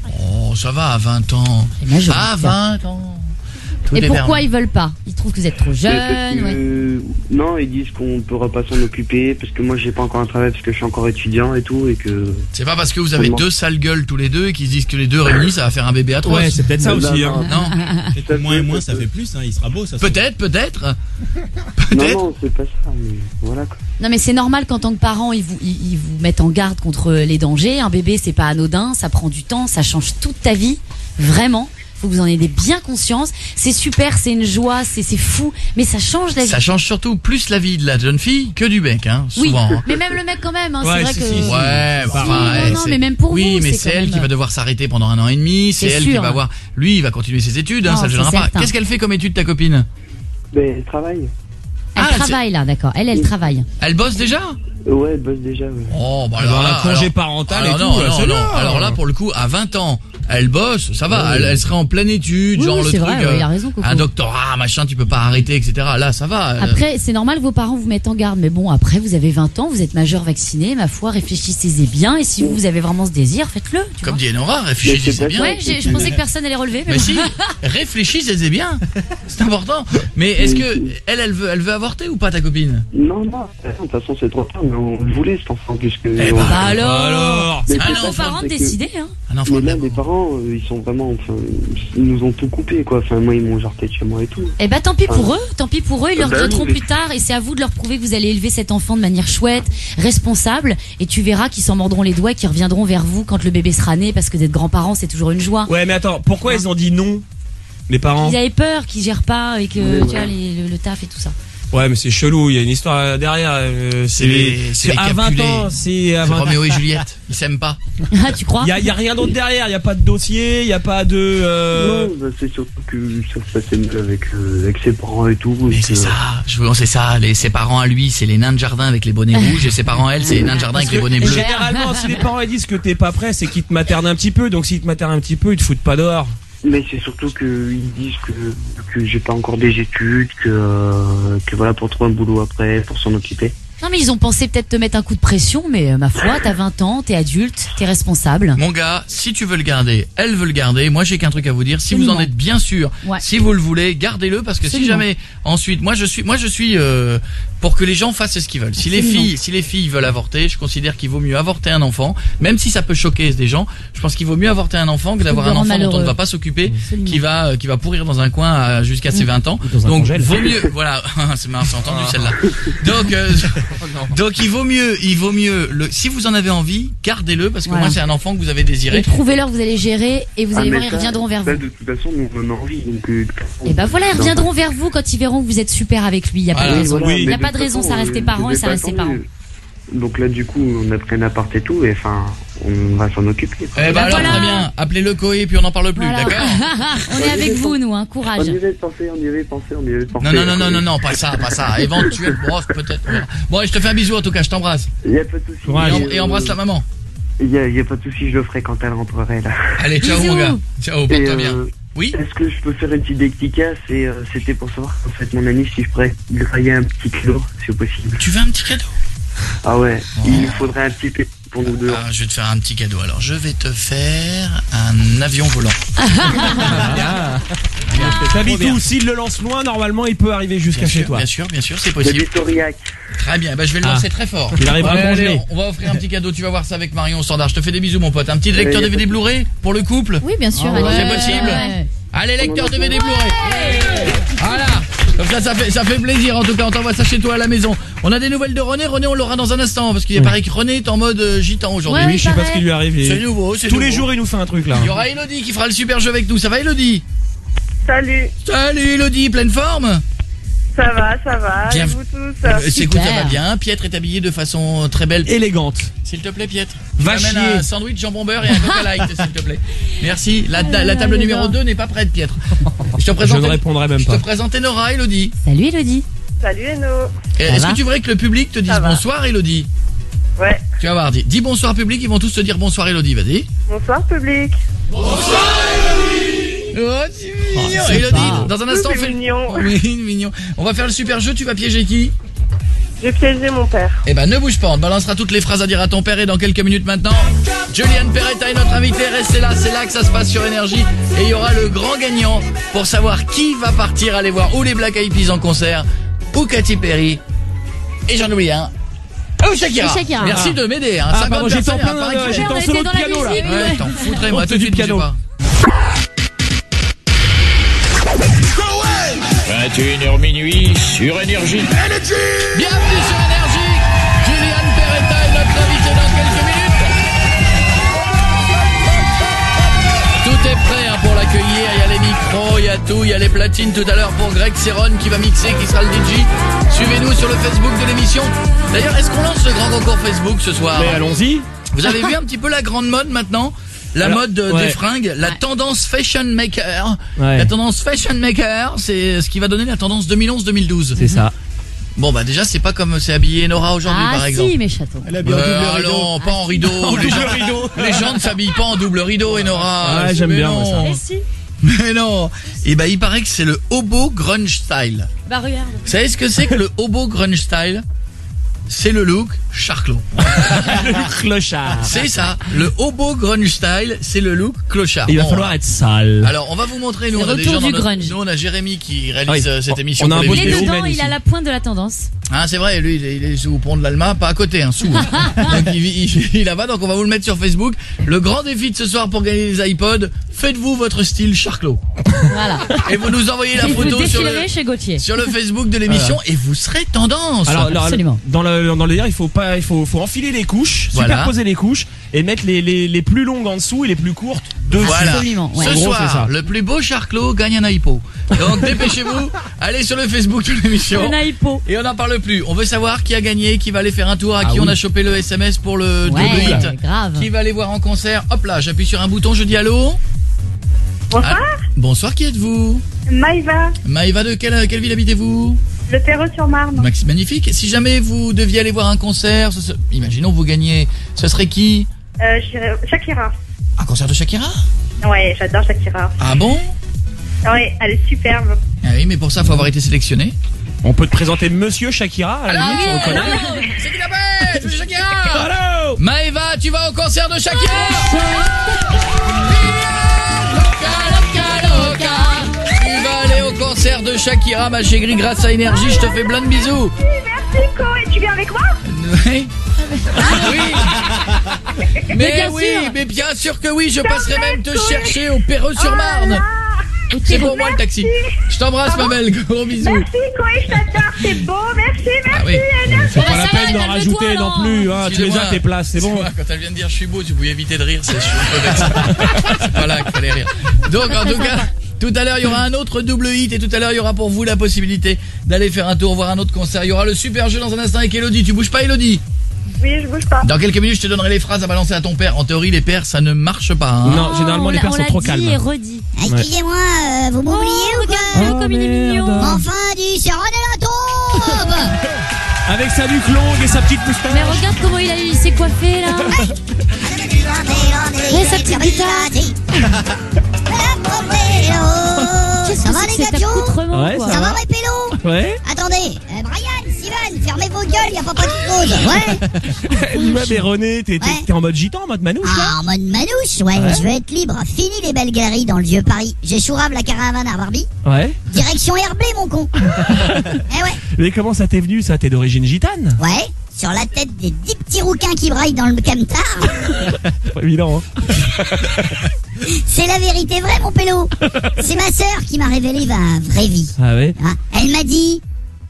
Speaker 2: Oh, ça va à vingt ans.
Speaker 5: majeur.
Speaker 2: À vingt ans. Tout
Speaker 5: Et
Speaker 2: est
Speaker 5: pourquoi
Speaker 2: permis.
Speaker 5: ils veulent pas? Ils trouvent que vous êtes trop
Speaker 10: Parce
Speaker 5: jeune.
Speaker 10: que,
Speaker 5: Ouais.
Speaker 10: euh, non, ils disent qu'on ne pourra pas s'en occuper parce que moi j'ai pas encore un travail parce que je suis encore étudiant et tout et que.
Speaker 2: C'est pas parce que vous avez
Speaker 10: Comment
Speaker 2: deux sales gueules tous les deux et qu'ils se disent que les deux réunis ça va faire un bébé à trois.
Speaker 4: Ouais, c'est peut-être ça
Speaker 10: Non,
Speaker 4: aussi.
Speaker 10: non,
Speaker 4: Hein.
Speaker 2: Non.
Speaker 14: Et moins et moins, ça fait plus, hein, il sera beau, ça. se
Speaker 2: Peut-être, peut-être.
Speaker 10: Non,
Speaker 2: Peut-être.
Speaker 10: non, c'est pas ça, mais voilà quoi.
Speaker 5: Non mais c'est normal qu'en tant que parent ils vous, ils, ils vous mettent en garde contre les dangers. Un bébé c'est pas anodin, ça prend du temps, ça change toute ta vie, vraiment. Faut que vous en ayez bien conscience. C'est super, c'est une joie, c'est c'est fou, mais ça change la vie.
Speaker 2: Ça change surtout plus la vie de la jeune fille que du mec, hein,
Speaker 5: Oui,
Speaker 2: souvent. hein.
Speaker 5: mais même le mec quand même, hein,
Speaker 2: Ouais,
Speaker 5: c'est vrai
Speaker 2: si,
Speaker 5: que.
Speaker 2: si, si. Ouais, bah,
Speaker 5: Si,
Speaker 2: enfin,
Speaker 5: non,
Speaker 2: eh,
Speaker 5: non,
Speaker 2: c'est-
Speaker 5: mais même pour
Speaker 2: oui,
Speaker 5: vous,
Speaker 2: mais
Speaker 5: c'est
Speaker 2: c'est
Speaker 5: quand
Speaker 2: elle
Speaker 5: même-
Speaker 2: qui va devoir s'arrêter pendant un an et demi, c'est
Speaker 5: C'est
Speaker 2: elle qui
Speaker 5: sûr.
Speaker 2: va voir. Lui, il va continuer ses études, hein,
Speaker 5: Non,
Speaker 2: ça le
Speaker 5: c'est
Speaker 2: gênera pas.
Speaker 5: certain.
Speaker 2: Qu'est-ce qu'elle fait comme étude, ta copine?
Speaker 10: Ben, elle travaille.
Speaker 5: Elle
Speaker 2: Ah,
Speaker 5: travaille là, d'accord. Elle, elle travaille.
Speaker 2: Elle bosse déjà?
Speaker 10: Ouais, elle bosse déjà, ouais.
Speaker 2: Oh, bah
Speaker 4: Elle
Speaker 2: alors
Speaker 4: va
Speaker 2: là,
Speaker 4: avoir un congé
Speaker 2: alors-
Speaker 4: parental et
Speaker 2: alors
Speaker 4: tout,
Speaker 2: non,
Speaker 4: là,
Speaker 2: non,
Speaker 4: c'est
Speaker 2: non.
Speaker 4: bien.
Speaker 2: Alors là, pour le coup, à vingt ans, elle bosse, ça va,
Speaker 4: Ouais.
Speaker 2: elle, elle serait en pleine étude,
Speaker 5: Oui,
Speaker 2: genre
Speaker 5: oui,
Speaker 2: le
Speaker 5: c'est
Speaker 2: truc,
Speaker 5: vrai, ouais, il a raison, Coco.
Speaker 2: un doctorat, machin, tu peux pas arrêter, et cetera. Là, ça va. euh,
Speaker 5: Après, c'est normal que vos parents vous mettent en garde, mais bon, après, vous avez vingt ans, vous êtes majeur vacciné, ma foi, réfléchissez-y bien, et si vous, vous avez vraiment ce désir, faites-le. tu
Speaker 2: Comme
Speaker 5: vois.
Speaker 2: dit Enora, réfléchissez bien.
Speaker 5: Ouais, j'ai- je pensais que personne allait relever, mais,
Speaker 2: Mais
Speaker 5: bon.
Speaker 2: si, réfléchissez bien. C'est important. Mais est-ce que elle, elle veut, elle veut avorter ou pas, ta copine?
Speaker 10: Non, non, de toute façon c'est trop tard, mais on le voulait cet enfant puisque.
Speaker 2: Eh
Speaker 10: on-
Speaker 2: bah
Speaker 5: alors,
Speaker 2: alors,
Speaker 5: c'est
Speaker 10: Mais
Speaker 5: pas
Speaker 10: c'est
Speaker 5: vos
Speaker 10: pas ça,
Speaker 5: parents de
Speaker 10: c'est que-
Speaker 5: décider, hein.
Speaker 2: Un enfant
Speaker 10: Mais là, les parents, euh, ils sont vraiment, enfin, ils nous ont tout coupé, quoi. Enfin, moi, ils m'ont jarté de chez moi et tout.
Speaker 5: Eh ben tant pis pour
Speaker 10: Enfin,
Speaker 5: eux, tant pis pour eux, ils le
Speaker 10: bah
Speaker 5: regretteront
Speaker 10: oui, mais-
Speaker 5: plus tard et c'est à vous de leur prouver que vous allez élever cet enfant de manière chouette, responsable et tu verras qu'ils s'en mordront les doigts et qu'ils reviendront vers vous quand le bébé sera né parce que d'être grands-parents c'est toujours une joie.
Speaker 4: Ouais, mais attends, pourquoi ils ont dit non, les parents?
Speaker 5: Ils avaient peur qu'ils gèrent pas et que
Speaker 4: Ouais,
Speaker 5: tu
Speaker 4: ouais.
Speaker 5: vois les- le, le taf et tout ça.
Speaker 4: Ouais, mais c'est chelou, il y a une histoire derrière. euh,
Speaker 2: C'est les, c'est les
Speaker 4: à vingt
Speaker 2: Capulet.
Speaker 4: ans, c'est à
Speaker 2: C'est
Speaker 4: vingt ans.
Speaker 2: Roméo et Juliette. Ils s'aiment pas.
Speaker 5: Ah, tu crois?
Speaker 4: Il y a, il y a rien d'autre derrière, il y a pas de dossier, il y a pas de. euh,
Speaker 10: Non, bah, c'est surtout que ça se passait mal avec, euh, avec ses parents et tout.
Speaker 2: Mais c'est ça, je vous c'est ça. Les, ses parents à lui, c'est les nains de jardin avec les bonnets rouges, et ses parents à elle, c'est les nains de jardin
Speaker 4: Parce
Speaker 2: avec les
Speaker 4: que
Speaker 2: bonnets bleus.
Speaker 4: généralement, si les parents ils disent que t'es pas prêt, c'est qu'ils te maternent un petit peu. Donc s'ils te maternent un petit peu, ils te foutent pas dehors.
Speaker 10: Mais c'est surtout qu'ils disent que, que j'ai pas encore des études, que, euh, que voilà, pour trouver un boulot après, pour s'en occuper.
Speaker 5: Non mais ils ont pensé peut-être te mettre un coup de pression mais euh, ma foi, t'as vingt ans, t'es adulte, t'es responsable.
Speaker 2: Mon gars, si tu veux le garder, elle veut le garder. Moi, j'ai qu'un truc à vous dire. Si vous en
Speaker 5: Absolument.
Speaker 2: êtes bien sûr,
Speaker 5: Ouais.
Speaker 2: si vous le voulez, gardez-le parce que si
Speaker 5: Absolument.
Speaker 2: jamais ensuite, moi je suis, moi je suis euh, pour que les gens fassent ce qu'ils veulent. Si les
Speaker 5: Absolument.
Speaker 2: filles, si les filles veulent avorter, je considère qu'il vaut mieux avorter un enfant, même si ça peut choquer des gens. Je pense qu'il vaut mieux avorter un enfant que d'avoir
Speaker 5: le
Speaker 2: un
Speaker 5: rendre
Speaker 2: enfant dont on ne
Speaker 5: malheureux.
Speaker 2: va pas s'occuper,
Speaker 5: Absolument.
Speaker 2: qui va, euh, qui va pourrir dans un coin euh, jusqu'à ses
Speaker 5: Mm.
Speaker 2: vingt ans.
Speaker 4: Dans un
Speaker 2: Donc
Speaker 4: congèle.
Speaker 2: vaut mieux, voilà, c'est marrant, c'est entendu
Speaker 4: Ah.
Speaker 2: celle-là. Donc, euh, donc il vaut mieux, il vaut mieux. Le, si vous en avez envie, gardez-le parce que
Speaker 5: Voilà.
Speaker 2: moi c'est un enfant que vous avez
Speaker 5: Et
Speaker 2: désiré.
Speaker 5: prouvez-leur que vous allez gérer et vous
Speaker 10: Ah,
Speaker 5: allez
Speaker 10: mais
Speaker 5: voir, ils
Speaker 10: ça-
Speaker 5: reviendront vers
Speaker 10: ça,
Speaker 5: vous.
Speaker 10: de toute façon, nous, on en a envie. Donc, euh,
Speaker 5: Et ben voilà, ils
Speaker 10: non.
Speaker 5: reviendront vers vous quand ils verront que vous êtes super avec lui. Il y a pas
Speaker 2: Voilà,
Speaker 5: de raison.
Speaker 10: Voilà,
Speaker 5: Il y
Speaker 10: mais
Speaker 5: a pas de
Speaker 10: toute
Speaker 5: raison,
Speaker 10: façon,
Speaker 5: ça reste tes
Speaker 10: euh,
Speaker 5: parents et
Speaker 10: je
Speaker 5: ça
Speaker 10: vais
Speaker 5: reste
Speaker 10: pas
Speaker 5: tes parents.
Speaker 10: attendre. Donc là, du coup, on a pris un appart et tout, et enfin, on va s'en occuper. quoi.
Speaker 2: Eh ben
Speaker 5: Ben
Speaker 2: alors
Speaker 5: voilà.
Speaker 2: très bien, appelez-le Coé puis on n'en parle plus,
Speaker 5: Voilà.
Speaker 2: d'accord?
Speaker 5: On est avec vous, nous, hein, courage.
Speaker 10: On y avait pensé, on y avait pensé, on y avait pensé.
Speaker 2: Non non non non non non, pas ça, pas ça. Éventuel brosse peut-être. on verra. Bon, allez, je te fais un bisou en tout cas, je t'embrasse.
Speaker 10: Il y a pas de souci.
Speaker 2: Et, em- et embrasse la maman.
Speaker 10: Il y a, il y a pas de souci, je le ferai quand elle rentrerait là.
Speaker 2: Allez, ciao
Speaker 5: Bisous.
Speaker 2: mon gars. Ciao,
Speaker 10: Et,
Speaker 2: porte-toi bien.
Speaker 10: euh,
Speaker 2: Oui.
Speaker 10: Est-ce que je peux faire une petite dédicace et euh, c'était pour savoir en fait mon ami si je pourrais lui railler un petit cadeau si possible.
Speaker 2: Tu veux un petit cadeau?
Speaker 10: Ah ouais,
Speaker 2: Oh.
Speaker 10: il nous faudrait un petit peu pour nous deux.
Speaker 2: Ah, je vais te faire un petit cadeau. Alors, je vais te faire un avion volant.
Speaker 4: T'habites où? S'il le lance loin, normalement, il peut arriver jusqu'à
Speaker 2: Bien
Speaker 4: chez
Speaker 2: sûr,
Speaker 4: toi.
Speaker 2: bien sûr, bien sûr, c'est possible.
Speaker 10: J'habite Aurillac.
Speaker 2: Très bien, bah, je vais le
Speaker 4: Ah.
Speaker 2: lancer très fort.
Speaker 4: Il arrivera
Speaker 2: Allez,
Speaker 4: congelé.
Speaker 2: allez, on va offrir un petit cadeau, tu vas voir ça avec Marion au standard. Je te fais des bisous mon pote. Un petit lecteur
Speaker 10: Euh, y a
Speaker 2: D V D
Speaker 10: pas de-
Speaker 2: Blu-ray pour le couple.
Speaker 5: Oui, bien sûr.
Speaker 2: Ah
Speaker 5: allez.
Speaker 2: ouais, c'est possible.
Speaker 5: Ouais.
Speaker 2: Allez, lecteur D V D Blu-ray. Voilà. Comme ça, ça fait, ça fait plaisir. En tout cas, on t'envoie ça chez toi à la maison. On a des nouvelles de René. René, on l'aura dans un instant parce qu'il
Speaker 4: Ouais.
Speaker 2: paraît que René est en mode euh, gitan aujourd'hui.
Speaker 5: Ouais,
Speaker 4: Oui, je sais pas
Speaker 5: pareil.
Speaker 4: ce qui lui arrive. il-
Speaker 2: C'est nouveau, c'est
Speaker 4: Tous les
Speaker 2: nouveau.
Speaker 4: jours, il nous fait un truc là.
Speaker 2: Il y aura Elodie qui fera le super jeu avec nous. Ça va, Elodie?
Speaker 3: Salut,
Speaker 2: Salut, Elodie, pleine forme?
Speaker 3: ça va, ça va,
Speaker 2: Bien.
Speaker 3: et vous tous
Speaker 2: Euh, c'est écoute, ça
Speaker 5: Super.
Speaker 2: va bien. Pietre est habillé de façon très belle.
Speaker 4: Élégante.
Speaker 2: S'il te plaît, Pietre. Tu
Speaker 4: Va
Speaker 2: m'amènes
Speaker 4: chier.
Speaker 2: un sandwich jambon beurre et un Coca Light, s'il te plaît. Merci. La,
Speaker 5: là
Speaker 2: la
Speaker 5: là,
Speaker 2: table
Speaker 5: j'adore.
Speaker 2: numéro deux n'est pas prête, Pietre. Je te
Speaker 4: Je
Speaker 2: présente.
Speaker 4: ne répondrai même
Speaker 2: Je te
Speaker 4: pas.
Speaker 2: présente Enora, Elodie.
Speaker 5: Salut, Elodie.
Speaker 3: Salut Eno.
Speaker 2: Et
Speaker 5: Ça
Speaker 2: Est-ce
Speaker 5: va
Speaker 2: que tu voudrais que le public te dise
Speaker 3: Ça va.
Speaker 2: bonsoir, Elodie?
Speaker 3: Ouais,
Speaker 2: Tu vas voir, dis, dis bonsoir public, ils vont tous te dire bonsoir, Elodie, vas-y.
Speaker 3: bonsoir public.
Speaker 2: Oh, c'est mignon.
Speaker 4: c'est
Speaker 2: Elodie,
Speaker 4: pas-
Speaker 2: dans un instant, on
Speaker 3: C'est
Speaker 2: fait
Speaker 3: mignon.
Speaker 2: Oui, mignon. On va faire le super jeu, tu vas piéger qui?
Speaker 3: J'ai piégé mon père.
Speaker 2: Eh ben ne bouge pas, on te balancera toutes les phrases à dire à ton père et dans quelques minutes maintenant, Julian Perretta est notre invité, restez là, c'est là que ça se passe sur Énergie et il y aura le grand gagnant pour savoir qui va partir aller voir ou les Black Eyed Peas en concert, ou Katy Perry, et j'en oublie un. Oh Shakira.
Speaker 5: Shakira.
Speaker 2: Merci
Speaker 5: Ah.
Speaker 2: de m'aider, hein.
Speaker 4: Ah,
Speaker 2: cinquante
Speaker 4: pardon, j'étais en
Speaker 2: personnes,
Speaker 4: plein,
Speaker 2: hein, pareil
Speaker 4: euh,
Speaker 2: que-
Speaker 4: j'étais en
Speaker 5: on était
Speaker 4: solo de
Speaker 5: dans la
Speaker 4: piano là.
Speaker 5: musique, ouais.
Speaker 2: Ouais, t'en foutrais, moi,
Speaker 4: On
Speaker 2: tout
Speaker 4: fait
Speaker 2: de
Speaker 4: du
Speaker 2: suite, bougez
Speaker 4: piano.
Speaker 2: pas.
Speaker 15: vingt et une heures minuit sur Énergie.
Speaker 2: Bienvenue sur Énergie. Julian Perretta est notre invité dans quelques minutes. Tout est prêt hein, pour l'accueillir. Il y a les micros, il y a tout, il y a les platines tout à l'heure pour Greg Serron qui va mixer, qui sera le D J. Suivez-nous sur le Facebook de l'émission. D'ailleurs, est-ce qu'on lance le grand concours Facebook ce soir?
Speaker 4: Mais allons-y.
Speaker 2: Vous avez vu un petit peu la grande mode maintenant? La
Speaker 4: Alors,
Speaker 2: mode euh,
Speaker 4: ouais.
Speaker 2: des fringues, la tendance fashion maker.
Speaker 4: Ouais.
Speaker 2: La tendance fashion maker, c'est ce qui va donner la tendance deux mille onze deux mille douze.
Speaker 4: C'est ça.
Speaker 2: Bon bah déjà c'est pas comme c'est habillé Nora aujourd'hui
Speaker 5: Ah
Speaker 2: par exemple.
Speaker 5: si, mes chatons.
Speaker 4: Elle a
Speaker 2: Euh, non, pas en rideau. les, gens,
Speaker 4: rideau.
Speaker 2: les gens ne s'habillent pas en double rideau, Enora.
Speaker 4: Ouais, j'aime
Speaker 2: Mais
Speaker 4: bien,
Speaker 2: non.
Speaker 4: moi, ça.
Speaker 5: Mais si.
Speaker 2: Mais non. Et bah il paraît que c'est le hobo grunge style.
Speaker 5: Bah regarde.
Speaker 2: Vous savez ce que c'est que le hobo grunge style? C'est le look Charclot.
Speaker 4: Clochard.
Speaker 2: C'est ça. Le hobo grunge style, c'est le look clochard.
Speaker 4: Il va
Speaker 2: Bon,
Speaker 4: falloir être sale.
Speaker 2: alors on va vous montrer, nous
Speaker 5: C'est
Speaker 2: on a des
Speaker 5: retour
Speaker 2: gens dans
Speaker 5: du
Speaker 2: notre-
Speaker 5: grunge.
Speaker 2: Nous on a Jérémy qui réalise
Speaker 4: Ah oui.
Speaker 2: euh, cette
Speaker 4: On-
Speaker 2: émission
Speaker 4: on a
Speaker 2: pour
Speaker 4: un
Speaker 2: les
Speaker 4: beau
Speaker 5: Il est
Speaker 2: vidéos.
Speaker 4: vidéo,
Speaker 5: dedans,
Speaker 4: même
Speaker 5: il a
Speaker 4: ici.
Speaker 5: la pointe de la tendance.
Speaker 2: Ah c'est vrai, lui il est, il est sous au pont de l'Alma, pas à côté, hein, sous. hein. Donc il, il, il est là-bas, donc on va vous le mettre sur Facebook. Le grand défi de ce soir pour gagner les iPods, faites-vous votre style Charclot.
Speaker 5: Voilà.
Speaker 2: Et vous nous envoyez la
Speaker 5: Et vous
Speaker 2: photo sur le,
Speaker 5: défilerez chez Gauthier.
Speaker 2: sur le Facebook de l'émission et vous serez tendance.
Speaker 4: Alors, alors,
Speaker 5: Absolument.
Speaker 4: dans le dans le délire, il faut pas, il faut faut enfiler les couches,
Speaker 2: Voilà.
Speaker 4: superposer les couches et mettre les, les les plus longues en dessous et les plus courtes dessus.
Speaker 2: Voilà.
Speaker 5: Absolument, ouais.
Speaker 2: Ce
Speaker 4: En gros, c'est ça.
Speaker 2: soir, le plus beau Charclot gagne un iPod. Donc dépêchez-vous, allez sur le Facebook de l'émission.
Speaker 5: Un iPod.
Speaker 2: Et on n'en parle plus. On veut savoir qui a gagné, qui va aller faire un tour, à
Speaker 4: Ah
Speaker 2: qui on
Speaker 4: oui.
Speaker 2: a chopé le S M S pour le
Speaker 5: Ouais,
Speaker 2: double hit,
Speaker 5: grave.
Speaker 2: qui va aller voir en concert. Hop là, j'appuie sur un bouton, je dis allô.
Speaker 3: Bonsoir,
Speaker 2: Ah, bonsoir, qui êtes-vous?
Speaker 3: Maïva,
Speaker 2: Maïva, de quelle, quelle ville habitez-vous?
Speaker 3: le Perreux-sur-Marne.
Speaker 2: Max, magnifique. Si jamais vous deviez aller voir un concert, ce se- imaginons vous gagnez, ce serait qui?
Speaker 3: Euh, j'irai- Shakira.
Speaker 2: Un concert de Shakira?
Speaker 3: Ouais, j'adore Shakira.
Speaker 2: Ah bon?
Speaker 3: Ouais, elle est superbe.
Speaker 2: Ah oui, mais pour ça, faut avoir été sélectionné.
Speaker 4: On peut te présenter Monsieur Shakira à la limite, on le connaît.
Speaker 2: C'est qui la bête? C'est Shakira!
Speaker 4: Allô.
Speaker 2: Maëva, tu vas au concert de Shakira? Tu vas aller au concert de Shakira, ma chérie, grâce à Énergie, je te fais plein de bisous.
Speaker 3: Merci, Co. Et tu viens avec moi?
Speaker 2: Oui. Oui.
Speaker 5: Mais
Speaker 2: Mais
Speaker 5: bien
Speaker 2: oui,
Speaker 5: sûr.
Speaker 2: mais bien sûr que oui, je passerai même te chercher au Perreux-sur-Marne. C'est pour moi le taxi. Je t'embrasse, ma belle, gros bisous.
Speaker 3: Merci, Co. Et je t'adore. C'est beau. Merci, merci.
Speaker 2: Ah oui.
Speaker 3: Énergie.
Speaker 4: C'est pas
Speaker 5: ça
Speaker 4: la
Speaker 5: va,
Speaker 4: peine d'en
Speaker 5: calme-toi,
Speaker 4: rajouter
Speaker 5: alors.
Speaker 4: non plus, hein. Tu les
Speaker 2: Excusez-moi.
Speaker 4: as tes places, c'est bon.
Speaker 2: Excuse-moi, quand elle vient de dire je suis beau, tu pouvais éviter de rire, c'est je suis un peu vexé. C'est pas là qu'il fallait rire. Donc en tout cas, tout à l'heure il y aura un autre double hit et tout à l'heure il y aura pour vous la possibilité d'aller faire un tour, voir un autre concert. Il y aura le super jeu dans un instant avec Elodie. Tu bouges pas, Elodie?
Speaker 3: Oui, je bouge pas.
Speaker 2: Dans quelques minutes, je te donnerai les phrases à balancer à ton père. En théorie, les pères, ça ne marche pas. Hein.
Speaker 4: Non, généralement
Speaker 5: on
Speaker 4: les
Speaker 5: l'a-
Speaker 4: pères
Speaker 5: on
Speaker 4: sont
Speaker 5: l'a
Speaker 4: trop
Speaker 5: dit
Speaker 4: calmes.
Speaker 5: et redit.
Speaker 16: Excusez-moi, euh, vous m'oubliez ou quoi
Speaker 5: Regarde-le comme il est mignon.
Speaker 16: Enfin, du Serran de la tombe.
Speaker 4: Avec sa nuque longue et sa petite moustache.
Speaker 5: Mais regarde comment il, a, il s'est coiffé là. Ouais, sa petite guitare. Qu'est-ce
Speaker 16: Ça
Speaker 5: que
Speaker 16: va
Speaker 5: c'est
Speaker 16: les
Speaker 5: que cet
Speaker 16: gâteaux?
Speaker 5: accoutrement,
Speaker 4: Ouais,
Speaker 5: quoi.
Speaker 16: Ça va, mes pélos?
Speaker 4: Ouais.
Speaker 16: Attendez, euh, Brian, Steven, fermez vos gueules, y a pas pas de pause. Ouais.
Speaker 4: Ouais, mais René, t'es t'es-
Speaker 16: Ouais.
Speaker 4: t'es en mode gitan, en mode manouche là?
Speaker 16: Ah, en mode manouche, ouais,
Speaker 4: Ouais.
Speaker 16: je veux être libre. Fini les belles galeries dans le vieux Paris. J'ai chourave la caravane à Barbie.
Speaker 4: Ouais.
Speaker 16: Direction Herblé, mon con. Eh ouais,
Speaker 4: Mais comment ça t'est venu ça? T'es d'origine gitane?
Speaker 16: ouais. Sur la tête des dix petits rouquins qui braillent dans le camtar.
Speaker 4: Pas évident, hein.
Speaker 16: C'est la vérité vraie, mon pélo. C'est ma sœur qui m'a révélé ma vraie vie.
Speaker 4: Ah ouais?
Speaker 16: Hein, elle m'a dit,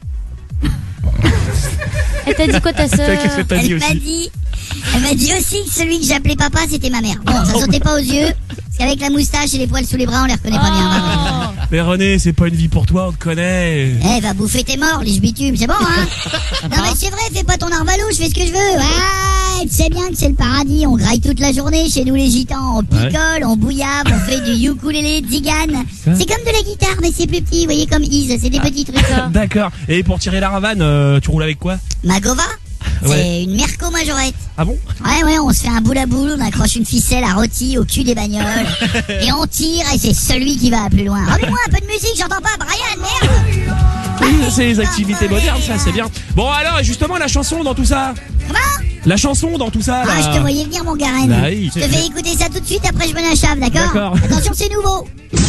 Speaker 5: Elle t'a dit quoi ta sœur?
Speaker 4: Qu'est-ce que t'as dit
Speaker 16: elle m'a
Speaker 4: aussi?
Speaker 16: dit, elle m'a dit aussi que celui que j'appelais papa, c'était ma mère. Bon, ça sautait pas aux yeux, parce qu'avec la moustache et les poils sous les bras, on les reconnaît pas bien.
Speaker 4: Mais René, c'est pas une vie pour toi, on te connaît.
Speaker 16: Eh, va bouffer tes morts, les bitume, c'est bon, hein? Non, mais c'est vrai, fais pas ton arvalou, je fais ce que je veux. Ouais, tu sais bien que c'est le paradis, on graille toute la journée chez nous les gitans. On picole, on bouillave, on fait du ukulélé, zigane. C'est comme de la guitare, mais c'est plus petit, vous voyez, comme Is, c'est des petits trucs.
Speaker 4: D'accord. Et pour tirer la ravane, euh, tu roules avec quoi?
Speaker 16: Ma Gova, c'est
Speaker 4: Ouais.
Speaker 16: une Merco majorette.
Speaker 4: Ah bon?
Speaker 16: Ouais, ouais, on se fait un boule à boule, on accroche une ficelle à rôti au cul des bagnoles. Et on tire, et c'est celui qui va plus loin. Remets-moi un peu de musique, j'entends pas, Brian, merde!
Speaker 4: C'est les activités modernes, ça, c'est bien. Bon, alors, et justement, la chanson dans tout ça.
Speaker 16: Comment?
Speaker 4: La chanson dans tout ça, là.
Speaker 16: Ah, je te voyais venir, mon Garen.
Speaker 4: Bah oui,
Speaker 16: je te fais écouter ça tout de suite, après je me l'achave, d'accord?
Speaker 4: D'accord.
Speaker 16: Attention, c'est nouveau. Misto,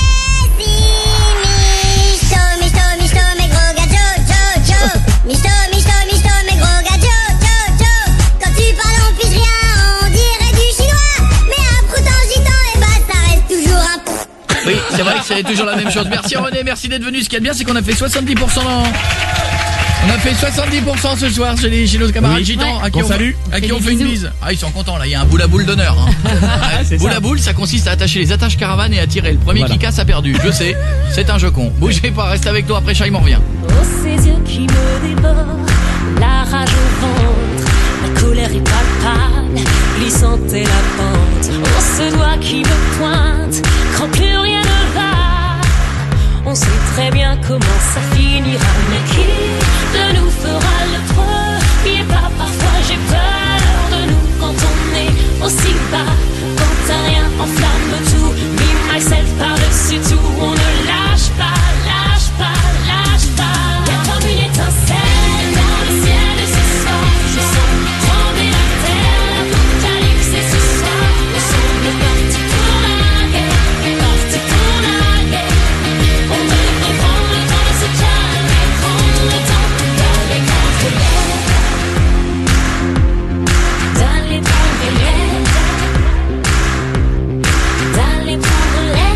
Speaker 16: misto, misto, mes gros gars, jo, jo, jo. Misto, misto, misto, mes gros gars, jo, jo, jo. Quand tu parles, on pige rien, on dirait du chinois. Mais un prout en gitan, et bah, ça reste toujours un...
Speaker 2: Oui, c'est vrai que c'est toujours la même chose. Merci René, merci d'être venu. Ce qui est bien, c'est qu'on a fait soixante-dix pour cent dans... On a fait soixante-dix pour cent ce soir chez, les, chez nos camarades
Speaker 4: oui.
Speaker 2: gitans
Speaker 4: Ouais.
Speaker 2: à qui
Speaker 4: Bon,
Speaker 2: on,
Speaker 4: salut.
Speaker 2: à qui
Speaker 5: On
Speaker 2: on
Speaker 5: fait
Speaker 2: fait
Speaker 5: des
Speaker 2: une
Speaker 5: bisous.
Speaker 2: bise. Ah, ils sont contents là, il y a un boule à boule d'honneur. Hein. Ouais, boule
Speaker 4: ça.
Speaker 2: à boule, ça consiste à attacher les attaches caravane et à tirer. Le premier
Speaker 4: Voilà.
Speaker 2: qui casse a perdu, je sais, c'est un jeu con. Bougez pas, reste avec toi, après Chaim en revient.
Speaker 11: Oh, ces yeux qui me dévorent, la rage au ventre, la colère est palpable, glissante est la pente. Oh, ce doigt qui me pointe, quand plus rien ne va. On sait très bien comment ça finira, mais qui de nous fera le premier pas? Parfois j'ai peur de nous quand on est aussi bas. Quand t'as rien enflamme tout, me, myself par-dessus tout. On ne lâche pas, lâche pas, lâche pas. Y'a comme une étincelle dans le ciel de ce soir. Je sens trembler la terre, l'apocalypse est ce soir. Le son est parti pour la guerre, est parti pour la guerre. On devrait prendre le temps de se calmer, prendre le temps d'aller contre l'air, d'aller prendre l'air, d'aller prendre l'air.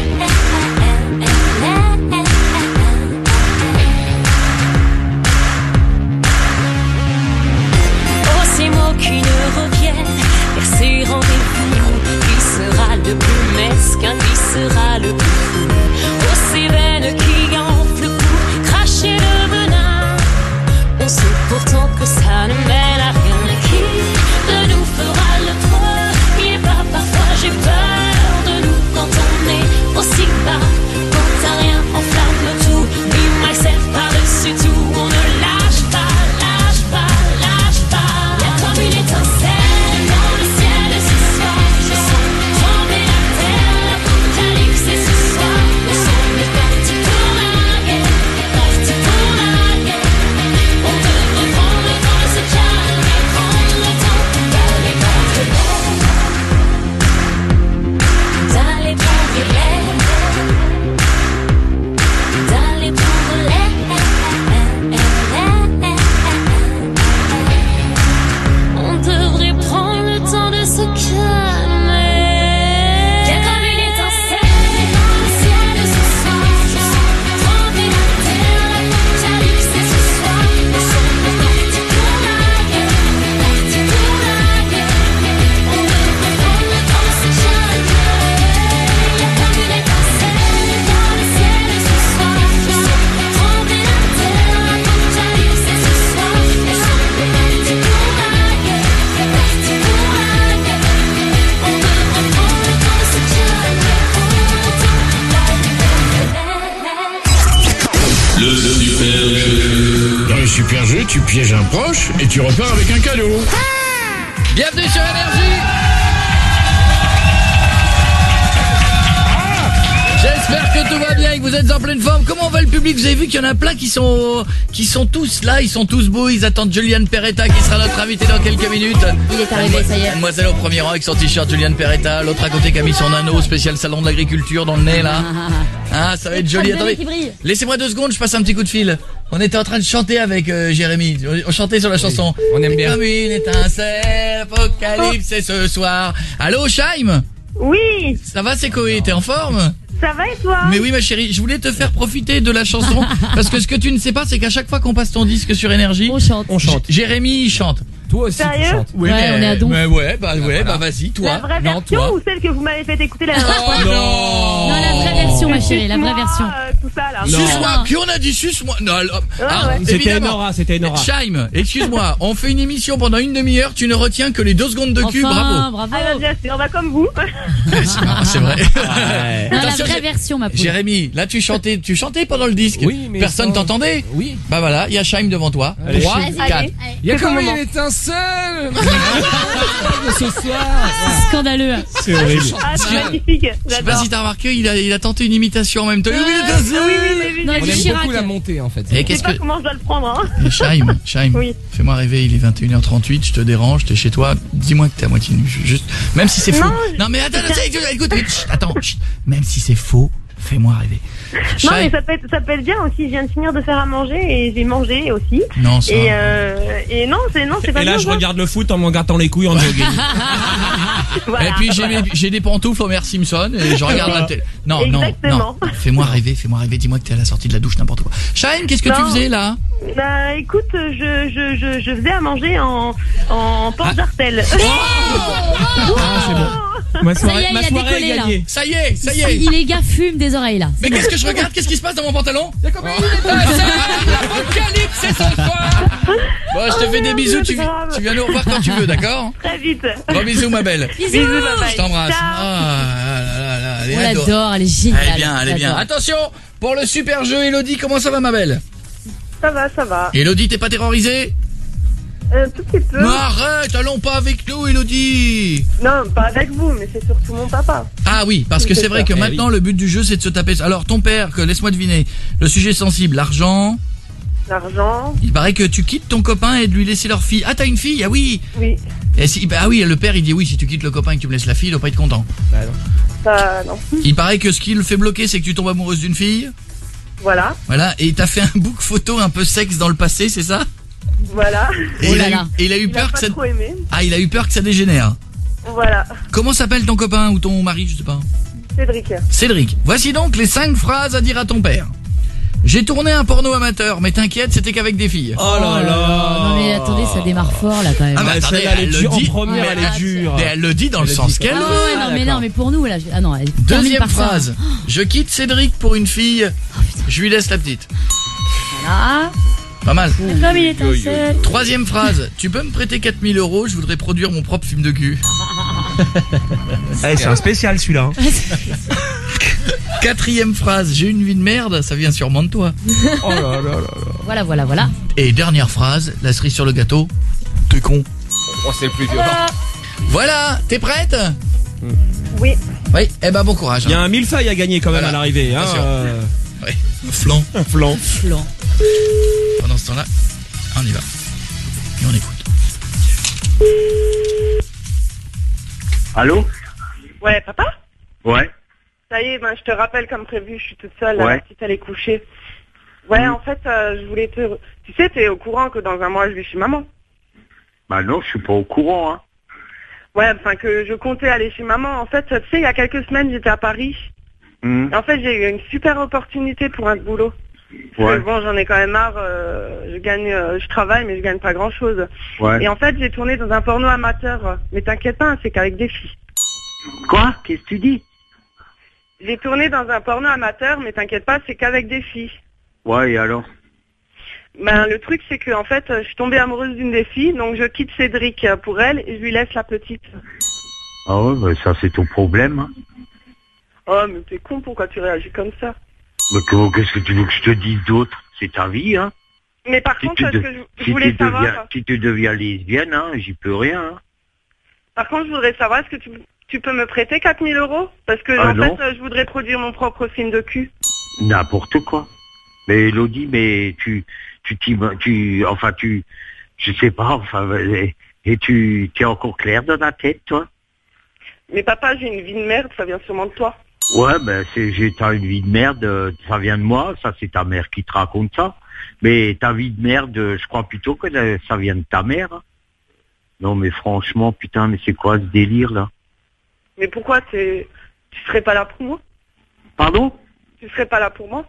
Speaker 11: Oh, ces mots qui ne reviennent, vers ces rendez-vous, qui sera le plus mesquin, qui sera le plus fou? Oh, ces veines qui enflent pour cracher le venin. On sait pourtant que ça ne mène à rien. Mais qui de nous fera le premier pas? Parfois j'ai peur de nous quand on est aussi bas. Quand t'as rien enflamme tout, me, myself par-dessus tout. On ne lâche pas, lâche pas, lâche pas. Y'a comme une étincelle dans le ciel ce soir. Je sens trembler la terre, l'apocalypse est ce soir. Le son est parti pour la guerre, est parti pour la guerre. On devrait prendre le temps de se calmer, prendre le temps d'aller contre l'air, d'aller prendre l'air, d'aller prendre l'air. On devrait prendre le temps de se calmer. Y'a comme une étincelle dans le ciel de ce soir. Je sens trembler la terre, l'apocalypse est ce soir. Le son est parti pour la guerre, parti pour la guerre. On devrait prendre le temps de se calmer. Y'a comme une étincelle dans le ciel de ce soir. Je sens trembler la terre, l'apocalypse est ce soir. Le son est parti pour la guerre, parti pour la guerre. On devrait prendre le temps de se calmer, prendre le temps d'aller.
Speaker 15: Le super jeu. Dans le super jeu, tu pièges un proche et tu repars avec un cadeau.
Speaker 2: Bienvenue sur Énergie. J'espère que tout va bien et que vous êtes en pleine forme. Comment va le public? Vous avez vu qu'il y en a plein qui sont qui sont tous là, ils sont tous beaux, ils attendent Juliane Peretta qui sera notre invité dans quelques minutes.
Speaker 5: Il est arrivé, ça y est.
Speaker 2: Mademoiselle au premier rang avec son t-shirt Juliane Peretta, l'autre à côté qui a mis son anneau spécial salon de l'agriculture dans le nez là. Ah, ça va être joli. Attendez, laissez-moi deux secondes, je passe un petit coup de fil. On était en train de chanter avec euh, Jérémy. On chantait sur la chanson.
Speaker 8: on aime bien.
Speaker 2: Comme une étincelle, apocalypse c'est ce soir. Allô, Chaim?
Speaker 3: Oui,
Speaker 2: Ça va, c'est Koé? T'es en forme?
Speaker 3: ça va et toi?
Speaker 2: Mais oui, ma chérie, je voulais te faire profiter de la chanson parce que ce que tu ne sais pas, c'est qu'à chaque fois qu'on passe ton disque sur Énergie,
Speaker 5: On chante.
Speaker 4: On chante.
Speaker 2: J- Jérémy il chante.
Speaker 8: Toi aussi, tu
Speaker 3: Sérieux
Speaker 8: chantes.
Speaker 2: Oui,
Speaker 5: Ouais,
Speaker 2: mais,
Speaker 5: on est à Donf.
Speaker 2: mais ouais, bah ouais,
Speaker 8: voilà.
Speaker 2: bah vas-y, toi.
Speaker 3: La vraie
Speaker 8: Non,
Speaker 3: version
Speaker 8: toi.
Speaker 3: ou celle que vous m'avez fait écouter la dernière fois?
Speaker 2: Oh non.
Speaker 5: Non, la vraie version, ma chérie, la vraie
Speaker 3: Suce-moi,
Speaker 5: version.
Speaker 3: euh, tout ça là.
Speaker 2: Suce-moi. Qui on a dit suce-moi? Non, alors, ah,
Speaker 3: ouais.
Speaker 4: C'était
Speaker 2: évidemment.
Speaker 4: Nora, c'était Nora.
Speaker 2: Chaim, excuse-moi, on fait une émission pendant une demi-heure, tu ne retiens que les deux secondes de cul,
Speaker 5: Enfin,
Speaker 2: bravo.
Speaker 5: bravo.
Speaker 3: Ah bah bien sûr, bah comme vous.
Speaker 2: C'est marrant, c'est vrai.
Speaker 4: Ouais.
Speaker 5: Non, la
Speaker 2: Attention,
Speaker 5: vraie
Speaker 2: Jé-
Speaker 5: version, ma poule.
Speaker 2: Jérémy, là tu chantais, tu chantais pendant le disque.
Speaker 8: Oui, mais
Speaker 2: personne
Speaker 8: sans-
Speaker 2: t'entendait.
Speaker 8: Oui.
Speaker 2: Bah voilà, il y a Chaim devant toi.
Speaker 8: Allez,
Speaker 2: trois,
Speaker 5: Vas-y,
Speaker 2: quatre.
Speaker 5: allez,
Speaker 8: Il y a
Speaker 3: C'est ton
Speaker 8: comme
Speaker 3: moment.
Speaker 8: une étincelle de ce soir.
Speaker 5: C'est scandaleux.
Speaker 4: C'est horrible.
Speaker 3: Ah c'est magnifique,
Speaker 2: Je sais pas
Speaker 3: j'adore.
Speaker 2: si t'as remarqué, il a, il a tenté une imitation en même temps. Oui,
Speaker 6: oui, oui, oui.
Speaker 5: Non,
Speaker 8: On
Speaker 5: du
Speaker 8: aime
Speaker 5: Chirac.
Speaker 8: beaucoup la montée en fait.
Speaker 2: Et
Speaker 6: Je sais
Speaker 2: qu'est-ce
Speaker 6: pas
Speaker 2: que...
Speaker 6: comment je dois le prendre, hein.
Speaker 2: Et Chaim, Chaim,
Speaker 6: Oui.
Speaker 2: fais-moi rêver, il est vingt et une heures trente-huit, je te dérange, t'es chez toi, dis-moi que t'es à moitié nu, juste, même si c'est faux.
Speaker 6: Non,
Speaker 2: Non mais attends, attends, écoute, écoute, chut, attends, chut. Même si c'est faux, fais-moi rêver.
Speaker 6: Non,
Speaker 2: Chaim-
Speaker 6: mais ça peut, être, ça peut être bien aussi. Je viens de finir de faire à manger et j'ai mangé aussi.
Speaker 2: Non, ça.
Speaker 6: Et, euh, et non, c'est non, c'est pas
Speaker 4: Et là,
Speaker 6: bien,
Speaker 4: je
Speaker 6: ça.
Speaker 4: regarde le foot en me grattant les couilles en jogging.
Speaker 6: Voilà.
Speaker 2: Et puis j'ai mes- j'ai des pantoufles Homer Simpson et je regarde la télé. Non, non,
Speaker 6: Exactement.
Speaker 2: non, fais-moi rêver, fais-moi rêver, dis-moi que t'es à la sortie de la douche, n'importe quoi. Chaim, qu'est-ce que tu
Speaker 6: Non.
Speaker 2: faisais là?
Speaker 6: Bah écoute, je, je, je, je faisais à manger en, en porte d'artel.
Speaker 4: Ah, c'est bon. Ma
Speaker 5: Ça y
Speaker 4: soirée,
Speaker 5: est,
Speaker 4: ma
Speaker 5: il a
Speaker 4: soirée
Speaker 5: décollé,
Speaker 4: est
Speaker 5: là.
Speaker 4: gagnée.
Speaker 2: Ça y est, ça y est.
Speaker 5: Il les gars fument des oreilles là.
Speaker 2: Mais qu'est-ce que je regarde? Qu'est-ce qui se passe dans mon pantalon? Il y a combien de minutes? Ah, c'est l'apocalypse ce soir. Bon, je te fais des bisous, tu, vi- tu viens nous revoir quand tu veux, d'accord?
Speaker 6: Très vite.
Speaker 2: Gros bisous ma belle.
Speaker 6: Bisous, bye bye.
Speaker 2: Je t'embrasse.
Speaker 6: Ciao.
Speaker 2: Ah, là, là, là, elle est
Speaker 5: On
Speaker 2: adorable.
Speaker 5: l'adore, elle est géniale.
Speaker 2: Elle est bien, elle est bien.
Speaker 5: J'adore.
Speaker 2: Attention, pour le super jeu, Elodie, comment ça va ma belle?
Speaker 6: Ça va, ça va.
Speaker 2: Elodie, t'es pas terrorisée?
Speaker 6: Un tout petit peu.
Speaker 2: Non, arrête, allons pas avec nous, Elodie.
Speaker 6: Non, pas avec vous, mais c'est surtout mon papa.
Speaker 2: Ah oui, parce que
Speaker 6: C'est
Speaker 2: c'est vrai
Speaker 6: ça.
Speaker 2: que
Speaker 4: Eh
Speaker 2: maintenant le but du jeu c'est de se taper. Alors ton père, que laisse-moi deviner, le sujet sensible, l'argent.
Speaker 6: L'argent.
Speaker 2: Il paraît que tu quittes ton copain et de lui laisser leur fille. Ah t'as une fille? Ah oui.
Speaker 6: Oui.
Speaker 2: Et si, bah ah oui, le père il dit oui, si tu quittes le copain et que tu me laisses la fille, il doit pas être content.
Speaker 6: Ça, non.
Speaker 2: Il paraît que ce qui le fait bloquer c'est que tu tombes amoureuse d'une fille.
Speaker 6: Voilà.
Speaker 2: Voilà, et t'as fait un book photo un peu sexe dans le passé, c'est ça?
Speaker 6: Voilà.
Speaker 2: Et
Speaker 5: Oh
Speaker 2: il,
Speaker 5: là
Speaker 2: a eu,
Speaker 5: là.
Speaker 2: et il a eu
Speaker 6: Il a
Speaker 2: peur que
Speaker 6: pas
Speaker 2: ça...
Speaker 6: trop aimé.
Speaker 2: Ah, il a eu peur que ça dégénère.
Speaker 6: Voilà.
Speaker 2: Comment s'appelle ton copain ou ton mari, je sais pas?
Speaker 6: Cédric.
Speaker 2: Cédric, voici donc les cinq phrases à dire à ton père. J'ai tourné un porno amateur, mais t'inquiète, c'était qu'avec des filles.
Speaker 4: Oh là là.
Speaker 5: Non mais attendez, ça démarre fort là quand même.
Speaker 2: Ah bah
Speaker 4: Ouais,
Speaker 2: attendez,
Speaker 4: celle-là, elle
Speaker 2: elle
Speaker 4: est
Speaker 2: le
Speaker 4: dure en
Speaker 2: dit,
Speaker 4: première,
Speaker 2: mais
Speaker 4: elle est dure.
Speaker 2: Mais elle le dit dans le
Speaker 4: Elle
Speaker 2: sens
Speaker 4: dit-
Speaker 2: qu'elle
Speaker 5: Ah
Speaker 2: veut.
Speaker 5: ouais, non mais non
Speaker 4: d'accord.
Speaker 5: mais pour nous là, je- ah non, elle termine
Speaker 2: Deuxième
Speaker 5: par ça.
Speaker 2: phrase. Je quitte Cédric pour une fille. Je lui laisse la petite.
Speaker 5: Voilà.
Speaker 2: Pas mal.
Speaker 5: Comme il est un seul.
Speaker 2: Troisième phrase. Tu peux me prêter quatre mille euros, je voudrais produire mon propre film de cul.
Speaker 4: Eh, c'est un spécial celui-là. hein.
Speaker 2: Quatrième phrase. J'ai une vie de merde, ça vient sûrement de toi.
Speaker 4: Oh là là là là.
Speaker 5: Voilà, voilà, voilà.
Speaker 2: Et dernière phrase. La cerise sur le gâteau. T'es con.
Speaker 8: Oh, c'est le plus violent.
Speaker 2: Voilà. T'es prête?
Speaker 6: Oui.
Speaker 2: Oui. Eh ben bon courage.
Speaker 4: Il y a un millefeuille à gagner quand même
Speaker 2: Voilà.
Speaker 4: à l'arrivée. Hein,
Speaker 2: Attention.
Speaker 4: euh,
Speaker 2: Oui. Flan.
Speaker 4: un flan.
Speaker 5: Flan.
Speaker 2: Pendant ce temps-là, on y va. Et on écoute.
Speaker 10: Allô?
Speaker 6: Ouais, papa?
Speaker 10: Ouais.
Speaker 6: Ça y est, ben, je te rappelle comme prévu, je suis toute seule, là,
Speaker 10: Ouais.
Speaker 6: la petite elle est couchée. Ouais,
Speaker 10: Mm.
Speaker 6: en fait, euh, je voulais te... Tu sais, t'es au courant que dans un mois, je vais chez maman.
Speaker 10: Bah non, je suis pas au courant, hein.
Speaker 6: Ouais, enfin que je comptais aller chez maman. En fait, tu sais, il y a quelques semaines, j'étais à Paris.
Speaker 10: Hmm.
Speaker 6: En fait, j'ai eu une super opportunité pour un boulot. Parce
Speaker 10: Ouais.
Speaker 6: que bon, j'en ai quand même marre. euh, je gagne, euh, je travaille, mais je gagne pas grand-chose.
Speaker 10: Ouais.
Speaker 6: Et en fait, j'ai tourné dans un porno amateur. Mais t'inquiète pas, hein, c'est qu'avec des filles.
Speaker 10: Quoi? Qu'est-ce que tu dis?
Speaker 6: J'ai tourné dans un porno amateur, mais t'inquiète pas, c'est qu'avec des filles.
Speaker 10: Ouais, et alors?
Speaker 6: Ben, le truc, c'est que en fait, je suis tombée amoureuse d'une des filles, donc je quitte Cédric euh, pour elle et je lui laisse la petite.
Speaker 10: Ah ouais, bah ça c'est ton problème, hein.
Speaker 6: Oh, mais t'es con, pourquoi tu réagis comme ça?
Speaker 10: Mais comment, qu'est-ce que tu veux que je te dise d'autre? C'est ta vie, hein.
Speaker 6: Mais par
Speaker 10: Si
Speaker 6: contre,
Speaker 10: tu,
Speaker 6: ce
Speaker 10: de-
Speaker 6: que je, je
Speaker 10: si
Speaker 6: voulais
Speaker 10: tu deviens,
Speaker 6: savoir...
Speaker 10: si tu deviens lesbienne, hein, j'y peux rien, hein.
Speaker 6: Par contre, je voudrais savoir, est-ce que tu, tu peux me prêter quatre mille euros? Parce que,
Speaker 10: Ah,
Speaker 6: en
Speaker 10: non.
Speaker 6: fait, euh, je voudrais produire mon propre film de cul.
Speaker 10: N'importe quoi. Mais Elodie, mais tu, tu, t'y- tu, enfin tu, je sais pas, enfin, et, et tu, tu es encore clair dans ta tête, toi?
Speaker 6: Mais papa, j'ai une vie de merde, ça vient sûrement de toi.
Speaker 10: Ouais, ben c'est, j'ai t'as une vie de merde, euh, ça vient de moi, ça c'est ta mère qui te raconte ça. Mais ta vie de merde, euh, je crois plutôt que euh, ça vient de ta mère. hein. Non mais franchement, putain, mais c'est quoi ce délire là?
Speaker 6: Mais pourquoi t'es, tu serais pas là pour moi?
Speaker 10: Pardon?
Speaker 6: Tu serais pas là pour moi?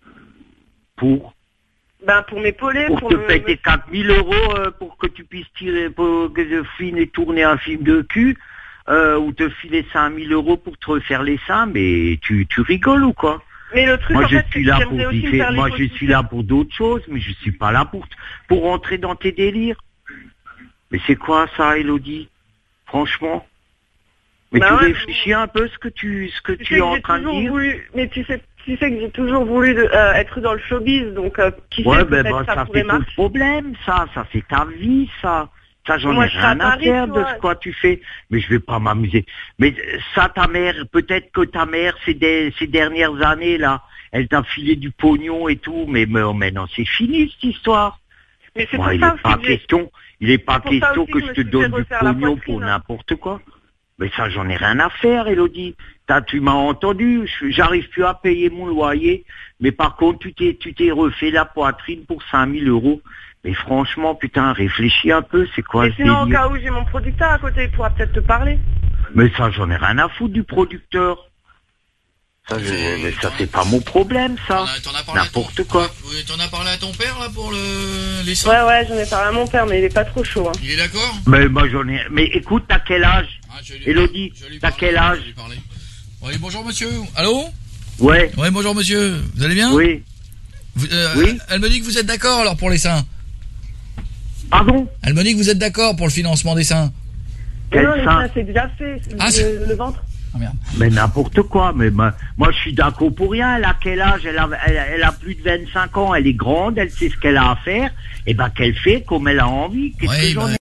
Speaker 10: Pour?
Speaker 6: Ben, pour m'épauler,
Speaker 10: Pour
Speaker 6: pour
Speaker 10: te
Speaker 6: me...
Speaker 10: payer quatre mille euros euh, pour que tu puisses tirer, pour que je filme et tourner un film de cul, euh, ou te filer cinq mille euros pour te refaire les seins, mais tu, tu rigoles ou quoi?
Speaker 6: Mais le truc,
Speaker 10: Moi
Speaker 6: en
Speaker 10: je
Speaker 6: fait, c'est
Speaker 10: suis
Speaker 6: que
Speaker 10: là
Speaker 6: j'aimerais
Speaker 10: pour
Speaker 6: aussi me
Speaker 10: diffé-
Speaker 6: faire les
Speaker 10: moi je
Speaker 6: photos.
Speaker 10: suis là pour d'autres choses, mais je suis pas là pour pour rentrer dans tes délires. Mais c'est quoi ça, Elodie? Franchement? Mais
Speaker 6: Bah
Speaker 10: tu
Speaker 6: ouais,
Speaker 10: réfléchis un peu ce que tu ce que
Speaker 6: Tu
Speaker 10: tu
Speaker 6: sais
Speaker 10: es
Speaker 6: que
Speaker 10: en
Speaker 6: j'ai
Speaker 10: train de
Speaker 6: toujours
Speaker 10: dire?
Speaker 6: voulu, mais tu sais, tu sais que j'ai toujours voulu de- euh, être dans le showbiz, donc euh, qui
Speaker 10: Ouais,
Speaker 6: sait,
Speaker 10: ben
Speaker 6: peut-être
Speaker 10: bah,
Speaker 6: ça
Speaker 10: ça
Speaker 6: pourrait
Speaker 10: c'est ton
Speaker 6: marcher.
Speaker 10: problème, ça, ça c'est ta vie, ça. Ça, j'en
Speaker 6: Moi,
Speaker 10: ai
Speaker 6: je serais
Speaker 10: rien
Speaker 6: à
Speaker 10: à
Speaker 6: Paris,
Speaker 10: faire
Speaker 6: tu
Speaker 10: de
Speaker 6: vois.
Speaker 10: ce quoi tu fais. Mais je vais pas m'amuser. Mais ça, ta mère, peut-être que ta mère, ces, des- ces dernières années, là, elle t'a filé du pognon et tout. Mais, mais, mais non, c'est fini, cette histoire.
Speaker 6: Mais c'est
Speaker 10: Bon,
Speaker 6: pour
Speaker 10: il
Speaker 6: ça
Speaker 10: est
Speaker 6: aussi
Speaker 10: pas
Speaker 6: que j'ai-
Speaker 10: question, il est pas
Speaker 6: c'est pour ça
Speaker 10: question
Speaker 6: aussi
Speaker 10: que
Speaker 6: que
Speaker 10: je
Speaker 6: je
Speaker 10: te
Speaker 6: me suis
Speaker 10: donne
Speaker 6: fait
Speaker 10: du
Speaker 6: refaire la
Speaker 10: pognon
Speaker 6: poitrine,
Speaker 10: pour
Speaker 6: hein.
Speaker 10: n'importe quoi. Mais ça, j'en ai rien à faire, Elodie. T'as, tu m'as entendu, je- j'arrive plus à payer mon loyer, mais par contre, tu t'es, tu t'es refait la poitrine pour cinq mille euros. Mais franchement, putain, réfléchis un peu, c'est quoi
Speaker 6: Et
Speaker 10: ce
Speaker 6: sinon, au
Speaker 10: délire?
Speaker 6: cas où j'ai mon producteur à côté, il pourra peut-être te parler.
Speaker 10: Mais ça, j'en ai rien à foutre du producteur. Ça, je- mais ça, c'est pas mon problème, ça. N'importe quoi.
Speaker 2: Oui, t'en as parlé à ton père, là, pour le... les seins?
Speaker 6: Ouais, ouais, j'en ai parlé à mon père, mais il est pas trop chaud. Hein.
Speaker 2: Il est d'accord?
Speaker 10: Mais moi, j'en ai, mais écoute, t'as quel âge? Elodie, t'as quel âge?
Speaker 2: Oui, bonjour, monsieur. Allô?
Speaker 10: Ouais.
Speaker 2: Ouais, bonjour, monsieur. Vous allez bien?
Speaker 10: Oui.
Speaker 2: Vous- euh,
Speaker 10: Oui.
Speaker 2: Elle me dit que vous êtes d'accord, alors, pour les seins.
Speaker 10: Pardon?
Speaker 2: Elle me dit que vous êtes d'accord pour le financement des seins.
Speaker 10: Quel
Speaker 6: non, les
Speaker 10: sein?
Speaker 6: seins, c'est déjà fait.
Speaker 2: Ah,
Speaker 6: le,
Speaker 2: c'est-
Speaker 6: le ventre.
Speaker 10: Mais n'importe quoi, mais ma- moi je suis d'accord pour rien. Elle a quel âge? Elle a, elle, elle a plus de vingt-cinq ans, elle est grande, elle sait ce qu'elle a à faire. Et ben qu'elle fait comme elle a envie. Qu'est-ce
Speaker 2: Ouais,
Speaker 10: que j'en
Speaker 2: bah,
Speaker 10: ai